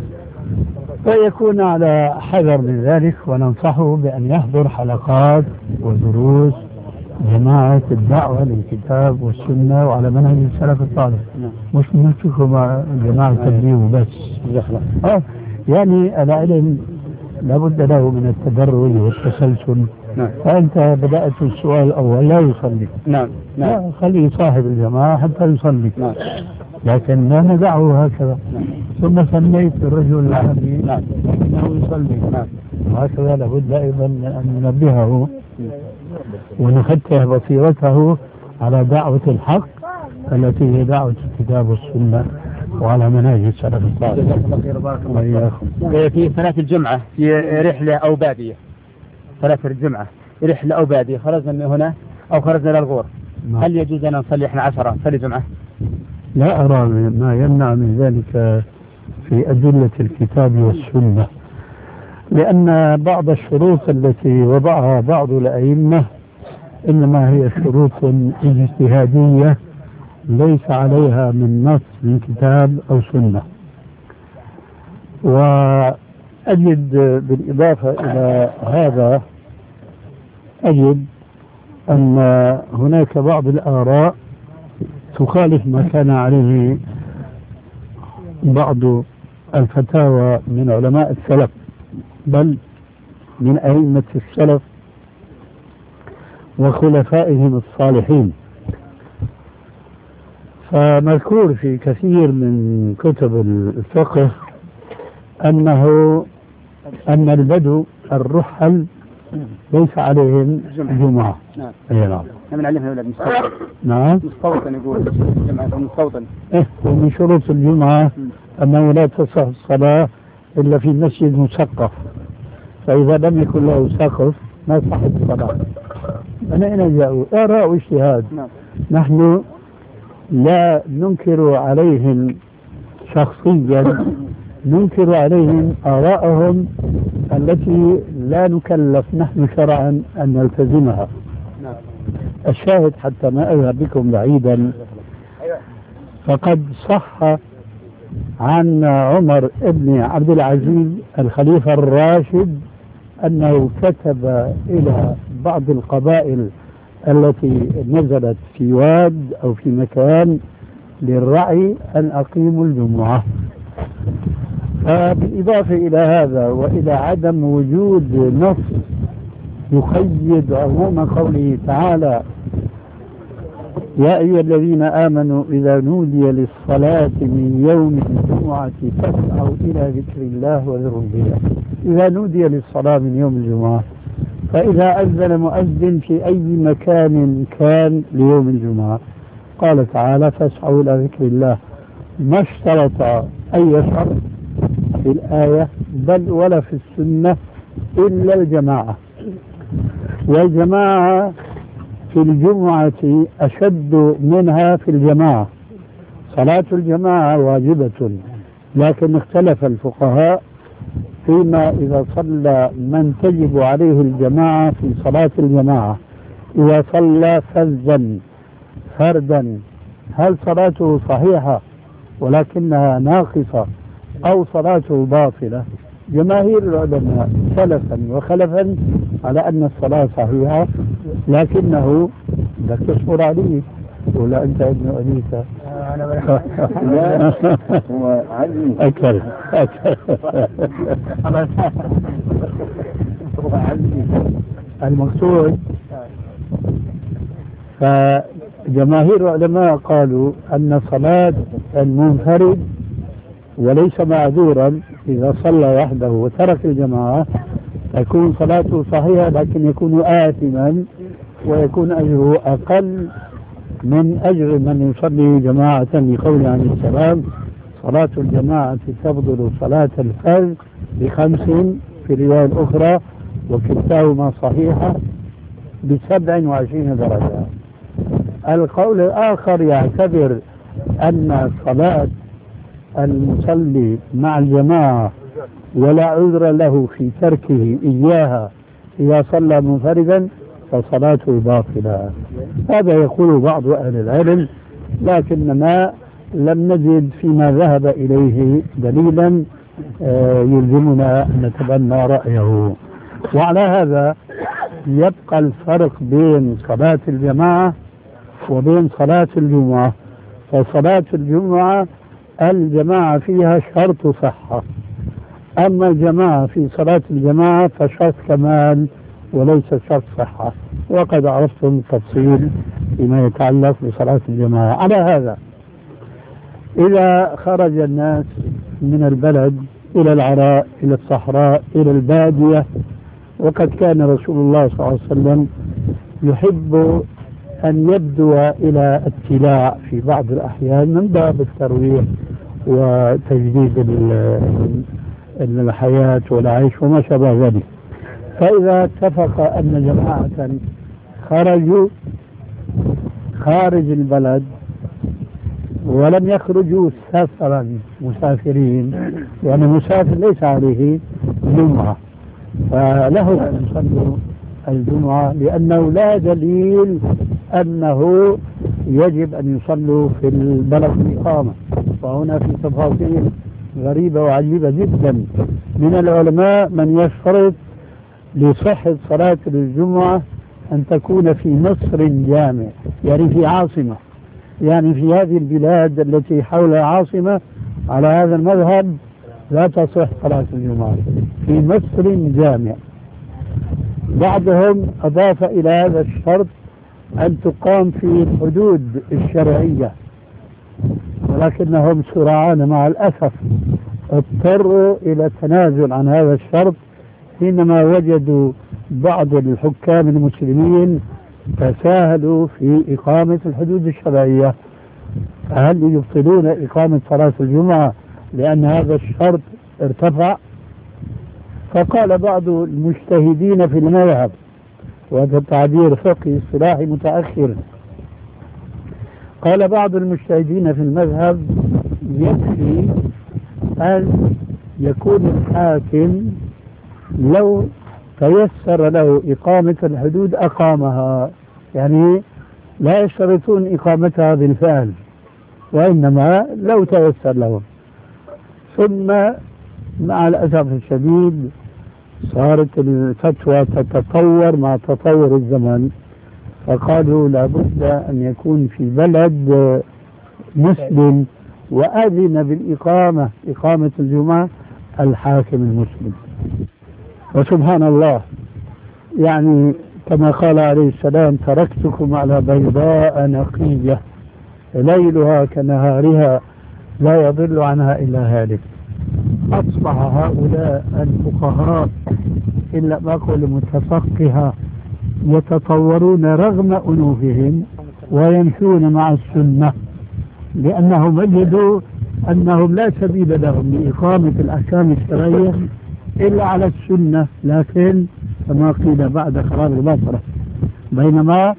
فيكون على حذر من ذلك، وننصحه بأن يحضر حلقات ودروس جماعة الدعوة للكتاب والسنة وعلى منهج السلف الصالح. نعم. مش نمسكه مع جماعة التبليغ وبس. آه يعني العلم لابد له من التدرج والتسلسل. نعم. فأنت بدأت السؤال الأول لا يصلي. نعم. نعم. لا خليه صاحب الجماعة حتى يصلي. نعم. لكن لا ندعه هكذا. نعم. ثم سميت الرجل العربي نعم. أنه يصلي. نعم. وهكذا لابد أيضا أن ننبهه ونفتح بصيرته على دعوة الحق التي هي دعوة الكتاب والسنة وعلى منهج السلف الصالح. في صلاة الجمعة في رحلة أو بادية، صلاة الجمعة رحلة أو بادية، خرجنا من هنا أو خرجنا للغور، نعم. هل يجوز أن نصلي إحنا عشرة نصلي جمعة؟ لا أرى ما يمنع من ذلك في أدلة الكتاب والسنة، لأن بعض الشروط التي وضعها بعض الأئمة إنما هي شروط اجتهادية ليس عليها من نص من كتاب أو سنة. وأجد بالإضافة إلى هذا أجد أن هناك بعض الآراء تخالف ما كان عليه بعض الفتاوى من علماء السلف بل من أئمة السلف وخلفائهم الصالحين. فمذكور في كثير من كتب الفقه أنه أن البدو الرحل ليس عليهم جمعة. نعم. أي نعم. من علمها أولاد مستوطن. نعم. مستوطن يقول جمعة مستوطن. إيه ومن شروط الجمعة أنه لا تصح الصلاة إلا في مسجد مسقف، فإذا لم يكن له سقف ما صحت الصلاة. أنا أين جاءوا آراء واجتهاد. نعم. نحن لا ننكر عليهم شخصيا، ننكر عليهم آراءهم التي لا نكلف نحن شرعا أن نلتزمها. نعم. الشاهد حتى ما أذهب بكم بعيدا، فقد صح عن عمر ابن عبد العزيز الخليفة الراشد أنه كتب إلى بعض القبائل التي نزلت في واد أو في مكان للرعي أن أقيموا الجمعة. فبالإضافة إلى هذا وإلى عدم وجود نص يقيد عموم قوله تعالى يا أيها الذين آمنوا إذا نودي للصلاة من يوم الجمعة فاسعوا إلى ذكر الله وذروا البيع. إذا نودي للصلاة من يوم الجمعة، فإذا أذن مؤذن في أي مكان كان ليوم الجمعة قال تعالى فاسعوا إلى ذكر الله، ما اشترط أي شرط في الآية بل ولا في السنة إلا الجماعة، والجماعة في الجمعة أشد منها في الجماعة. صلاة الجماعة واجبة، لكن اختلف الفقهاء فيما إذا صلى من تجب عليه الجماعة في صلاة الجماعة، إذا صلى فذا فردا هل صلاته صحيحة ولكنها ناقصة أو صلاته باطلة؟ جماهير العلماء سلفا وخلفا على أن الصلاة صحيحة، لكنه بدك تصبر عليه ولا أنت ابن أبيك؟ لا هو عزمي أكثر أكثر المقصود. فجماهير العلماء قالوا أن صلاة المنفرد وليس معذورا إذا صلى وحده وترك الجماعة تكون صلاته صحيحة، لكن يكون آثما ويكون أجره أقل من أجر من يصلي جماعة، لقول عليه السلام صلاة الجماعة تفضل صلاة الفرد بخمس في الرواية الأخرى وكلتاهما صحيحة بسبع وعشرين درجة. القول الآخر يعتبر أن صلاة المصلي مع الجماعة ولا عذر له في تركه إياها إذا صلى منفردا فصلاته باطلة. هذا يقول بعض أهل العلم، لكننا لم نجد فيما ذهب إليه دليلا يلزمنا أن نتبنى رأيه. وعلى هذا يبقى الفرق بين صلاة الجماعة وبين صلاة الجمعة. فصلاة الجمعة الجماعة فيها شرط صحة، أما الجماعة في صلاة الجماعة فشرط كمال وليس شرط صحة، وقد عرفتم التفصيل فيما يتعلق بصلاة الجماعة. على هذا إذا خرج الناس من البلد إلى العراء إلى الصحراء إلى البادية، وقد كان رسول الله صلى الله عليه وسلم يحب أن يبدو إلى اتلاع في بعض الأحيان من باب الترويح وتجديد الحياة والعيش وما شابه ذلك. فإذا اتفق أن جماعة خرجوا خارج البلد ولم يخرجوا سفرا مسافرين، يعني مسافر ليس عليه جمعة، فله أن يصلوا الجمعة، لأنه لا دليل أنه يجب أن يصلوا في البلد الإقامة. وهنا في تفاصيل غريبة وعجيبة جدا من العلماء من يشترط لصحة صلاة الجمعة أن تكون في مصر جامع، يعني في عاصمة، يعني في هذه البلاد التي حول العاصمة على هذا المذهب لا تصح صلاة الجمعة في مصر جامع. بعضهم أضاف إلى هذا الشرط أن تقام في الحدود الشرعية، ولكنهم سرعان مع الأسف اضطروا إلى التنازل عن هذا الشرط حينما وجدوا بعض الحكام المسلمين تساهلوا في إقامة الحدود الشرعية. هل يبطلون إقامة صلاة الجمعة لأن هذا الشرط ارتفع؟ فقال بعض المجتهدين في المذهب، وهذا تعبير فقهي اصطلاحي متأخر، قال بعض المجتهدين في المذهب يكفي أن يكون الحاكم لو تيسر له إقامة الحدود أقامها، يعني لا يشترطون إقامتها بالفعل، وإنما لو تيسر لهم. ثم مع الأسف الشديد صارت الفتوى تتطور مع تطور الزمن، فقالوا لابد أن يكون في بلد مسلم وأذن بالإقامة إقامة الجمعة الحاكم المسلم. وسبحان الله، يعني كما قال عليه السلام: تركتكم على بيضاء نقية ليلها كنهارها لا يضل عنها إلا هالك. أصبح هؤلاء الفقهاء إلا ما أقول متفقهة يتطورون رغم أنوفهم ويمشون مع السنة، لأنهم وجدوا أنهم لا سبيل لهم لإقامة الأحكام الشرعية إلا على السنة، لكن كما قيل بعد خراب البصرة. بينما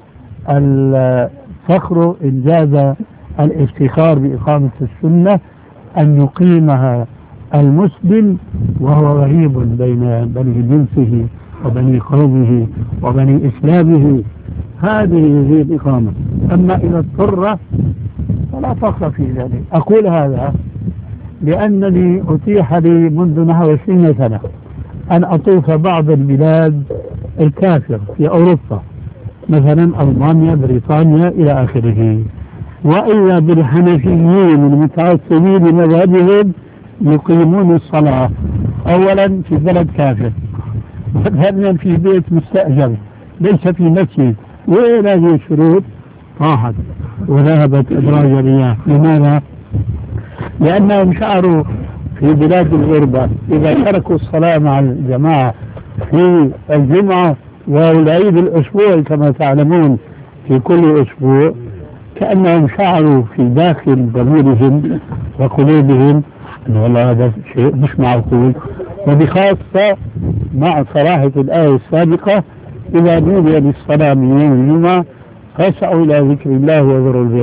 الفخر إن جاز الافتخار بإقامة السنة أن يقيمها المسلم وهو غريب بين بني جنسه وبني قومه وبني إسلامه، هذه هي الإقامة. أما إذا اضطر فلا فخر في ذلك. أقول هذا لأنني أتيح لي منذ نحو عشرين سنة أن أطوف بعض البلاد الكافر في أوروبا، مثلا ألمانيا، بريطانيا إلى آخره، وإذا بالحنفيين المتعصبين بمذهبهم يقيمون الصلاة أولا في بلد كافر، وثانيا في بيت مستأجر ليس في مسجد، وين هذه الشروط؟ راحت وذهبت إدراج الرياح. لماذا؟ لأنهم شعروا في بلاد الغربة إذا تركوا الصلاة مع الجماعة في الجمعة والعيد الأسبوعي كما تعلمون في كل أسبوع، كأنهم شعروا في داخل ضميرهم وقلوبهم أن والله هذا شيء مش معقول. وبخاصة مع صراحة الآية السابقة: إذا نودي للصلاة من يوم الجمعة فاسعوا إلى ذكر الله وذروا البيع.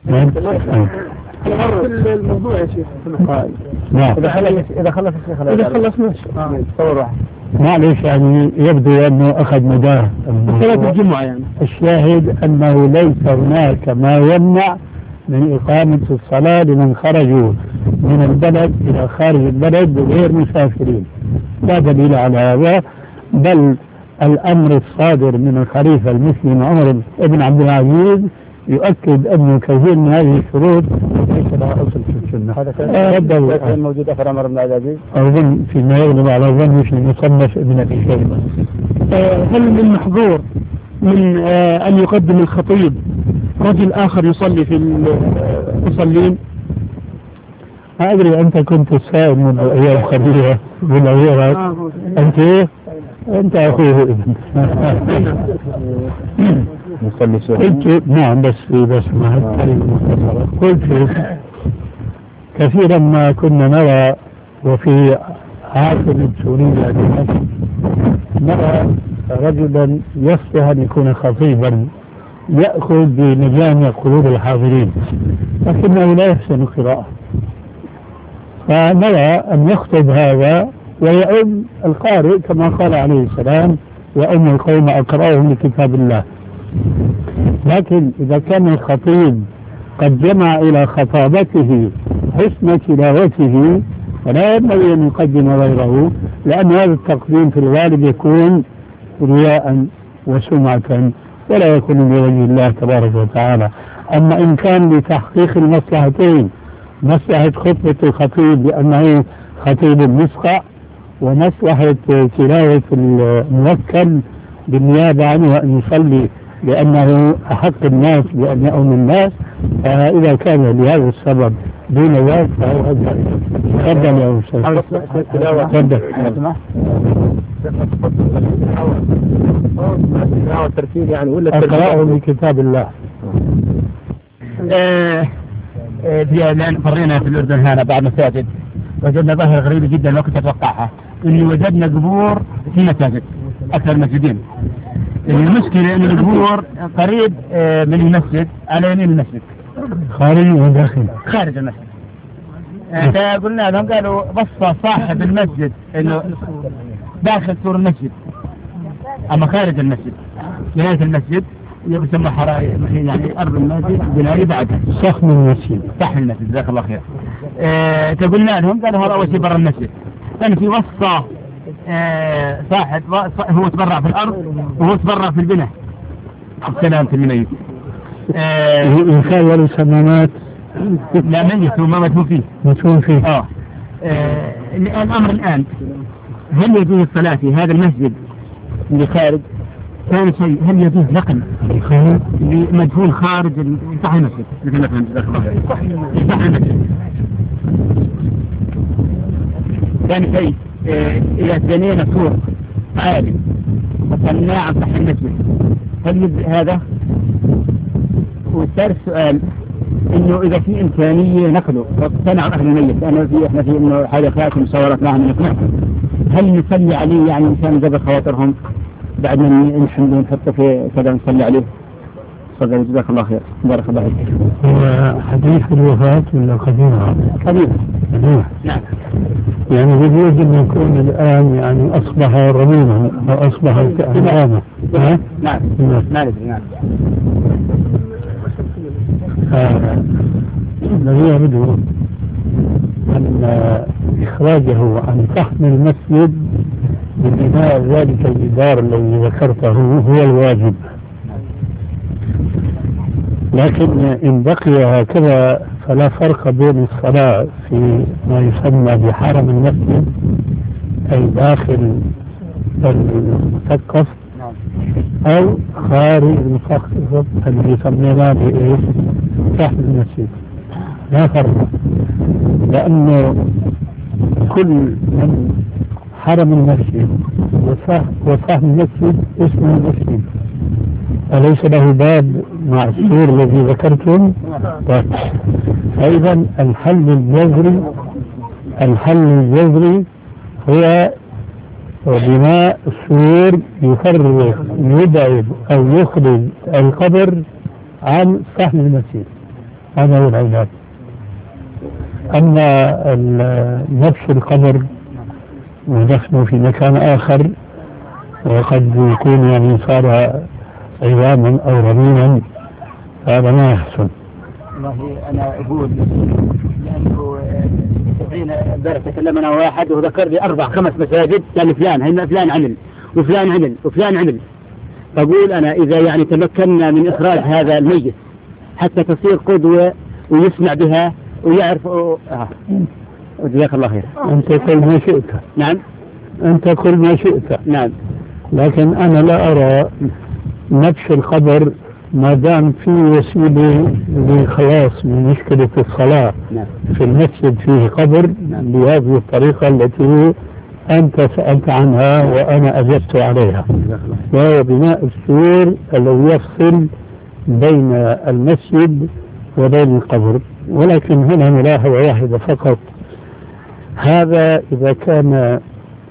في الموضوع يا شيخ. نعم. إذا خلص إذا خلص الشيخ إذا خلص ماشي. صورة. معلش يعني يبدو أنه أخذ مداه صلاة الجمعة. يعني الشاهد أنه ليس هناك ما يمنع من إقامة الصلاة لمن خرجوا من البلد إلى خارج البلد غير مسافرين، لا دليل على هذا، بل الأمر الصادر من الخليفة المسلم عمر بن عبد العزيز يؤكد أنه كثير من هذه الشروط ليس لها أصل في السنة. هذا كان موجود أثر عمر بن عبد العزيز أظن فيما يغلب على ظني في مصنف ابن أبي شيبة. هل من محظور من أن يقدم الخطيب رجل آخر يصلي في المصلين؟ ما أدري، أنت كنت السائل من أيام خبيرة من غيرك. أنت إيه؟ أنت أخوه ابن قلت نعم، بس بس ما قلت كثيرا ما كنا نرى، وفي عاصمة سوريا دمشق نرى رجلا يصلح أن يكون خطيبا يأخذ بمجامع قلوب الحاضرين، لكنه لا يحسن القراءة، فنرى أن يخطب هذا ويؤم القارئ كما قال عليه السلام: وأم القوم أقرأهم لكتاب الله. لكن إذا كان الخطيب قد جمع إلى خطابته حسن تلاوته فلا ينبغي أن يقدم غيره، لأن هذا التقديم في الغالب يكون رياء وسمعة ولا يكون لوجه الله تبارك وتعالى. أما إن كان لتحقيق المصلحتين، مصلحة خطبة الخطيب لأنه خطيب مسقع، ومصلحة تلاوة الموكل بالنيابة عنه أن يصلي لأنه أحق الناس بأن يؤم الناس، فإذا كان لهذا السبب دون ذلك فهو هذا. تفضل يا أستاذ. تفضل. الترتيب يعني ولا أقرأه من كتاب الله. الآن فرينا في الأردن هنا بعد مساجد وجدنا ظاهرة غريبة جدا ما كنت أتوقعها، إني وجدنا قبور في مساجد أكثر المسجدين. المشكلة إن القبور قريب من المسجد على يمين المسجد، خارج وداخل خارج المسجد. فقلنا لهم قالوا بص صاحب المسجد إنه داخل سور المسجد، أما خارج المسجد جناية المسجد يسمى حرائق يعني أرض المسجد جناية بعدها صحن المسجد صحن المسجد. جزاك الله خير. أه قلنا لهم قالوا هذا أول شيء برا المسجد، كان في وسط آه صاحب هو تبرع في الأرض وهو تبرع في البناء. السلام في الميت. يخال ولا سمامات؟ لا ميت وما مدفون فيه. مدفون فيه. آه. آه الأمر الآن هل يجوز الصلاة في هذا المسجد اللي خارج؟ ثاني شيء هل يجوز نقل مدفون خارج صحن المسجد؟ ثاني شيء إذا بنينا سور عالي وصلناه عن صحن المسجد هل يجوز هذا؟ والثالث سؤال إنه إذا في إمكانية نقله واقتنع أهل الميت أنا في إحنا في إنه حاجة خاتم صورت معهم نقنعهم هل نصلي عليه يعني إنسان قبل خواطرهم بعد ما نحمده ونحطه في كذا نصلي عليه؟ تفضل جزاك الله خير بارك الله فيك. هو حديث الوفاة ولا قديمة؟ قديمة. قديمة. نعم. يعني يجوز أن يكون الآن يعني أصبح رميما أو أصبح كأنامة. نعم. نعم. ما ندري. نعم. الذي يبدو أن إخراجه عن فحم المسجد ببناء ذلك الجدار الذي ذكرته هو الواجب، لكن إن بقي هكذا فلا فرق بين الصلاة في ما يسمى بحرم المسجد أي داخل المثقف أو خارج المثقف اللي يسميناه بإيش؟ فحم المسجد، لا فرق، لأنه كل من حرم المسجد وفحم المسجد اسمه المسجد أليس له باب مع السور الذي ذكرتم؟ أيضا الحل الجذري الحل الجذري هو بناء السور يفرق يبعد أو يخرج القبر عن فحم المسجد، هذا هو العلاج. أما نفس القبر ودفنه في مكان آخر وقد يكون يعني صار عظاما أو رميما هذا ما يحسن. والله أنا أقول لأنه سبعين امبارح تكلمنا واحد وذكر لي أربع خمس مساجد قال فلان هنا فلان عمل وفلان عمل وفلان عمل، فأقول أنا إذا يعني تمكنا من إخراج هذا الميت حتى تصير قدوة ويسمع بها ويعرف آه. جزاك الله خير. أنت كل ما شئت. نعم. أنت كل ما شئت. نعم. لكن أنا لا أرى نفس الخبر ما دام في وسيلة للخلاص من مشكلة الصلاة. نعم. في المسجد فيه قبر. نعم. بهذه الطريقة التي أنت سألت عنها وأنا أجبت عليها، وهو بناء السور الذي يفصل بين المسجد وبين القبر. ولكن هنا ملاحظة واحدة فقط، هذا إذا كان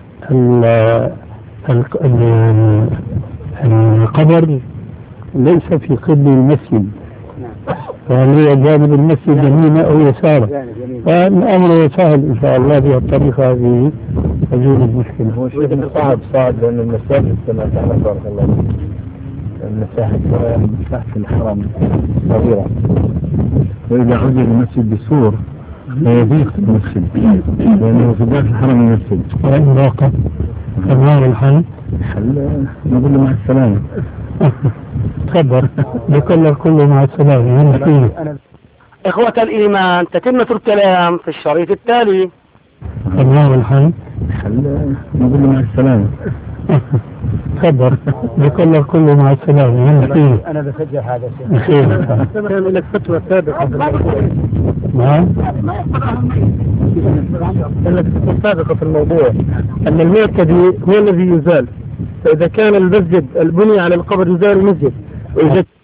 القبر ليس في قبل المسجد وهو جانب المسجد يمينا أو يسارا، فالأمر سهل إن شاء الله بهالطريقة هذه تزول المشكلة. هو شيء صعب صعب لأن المساجد كما تعلم بارك الله فيك المساحة مساحة الحرم صغيرة، وإذا عزل المسجد بسور فيضيق المسجد لأنه في داخل حرم المسجد. وإن ضاق فما هو الحل؟ الحل نقول له مع السلامة. تخبر بكل كله مع السلامة. إخوة الإيمان تتمة الكلام في الشريط التالي. فما هو الحل؟ الحل نقول له مع السلامة. تخبر بكل كله مع السلامة. أنا بسجل هذا الشيء. كان لك فتوى سابقة في الموضوع. نعم. كان لك فتوى سابقة في الموضوع أن المعتدي هو الذي يزال، فإذا كان المسجد البني على القبر يزال المسجد، وإذا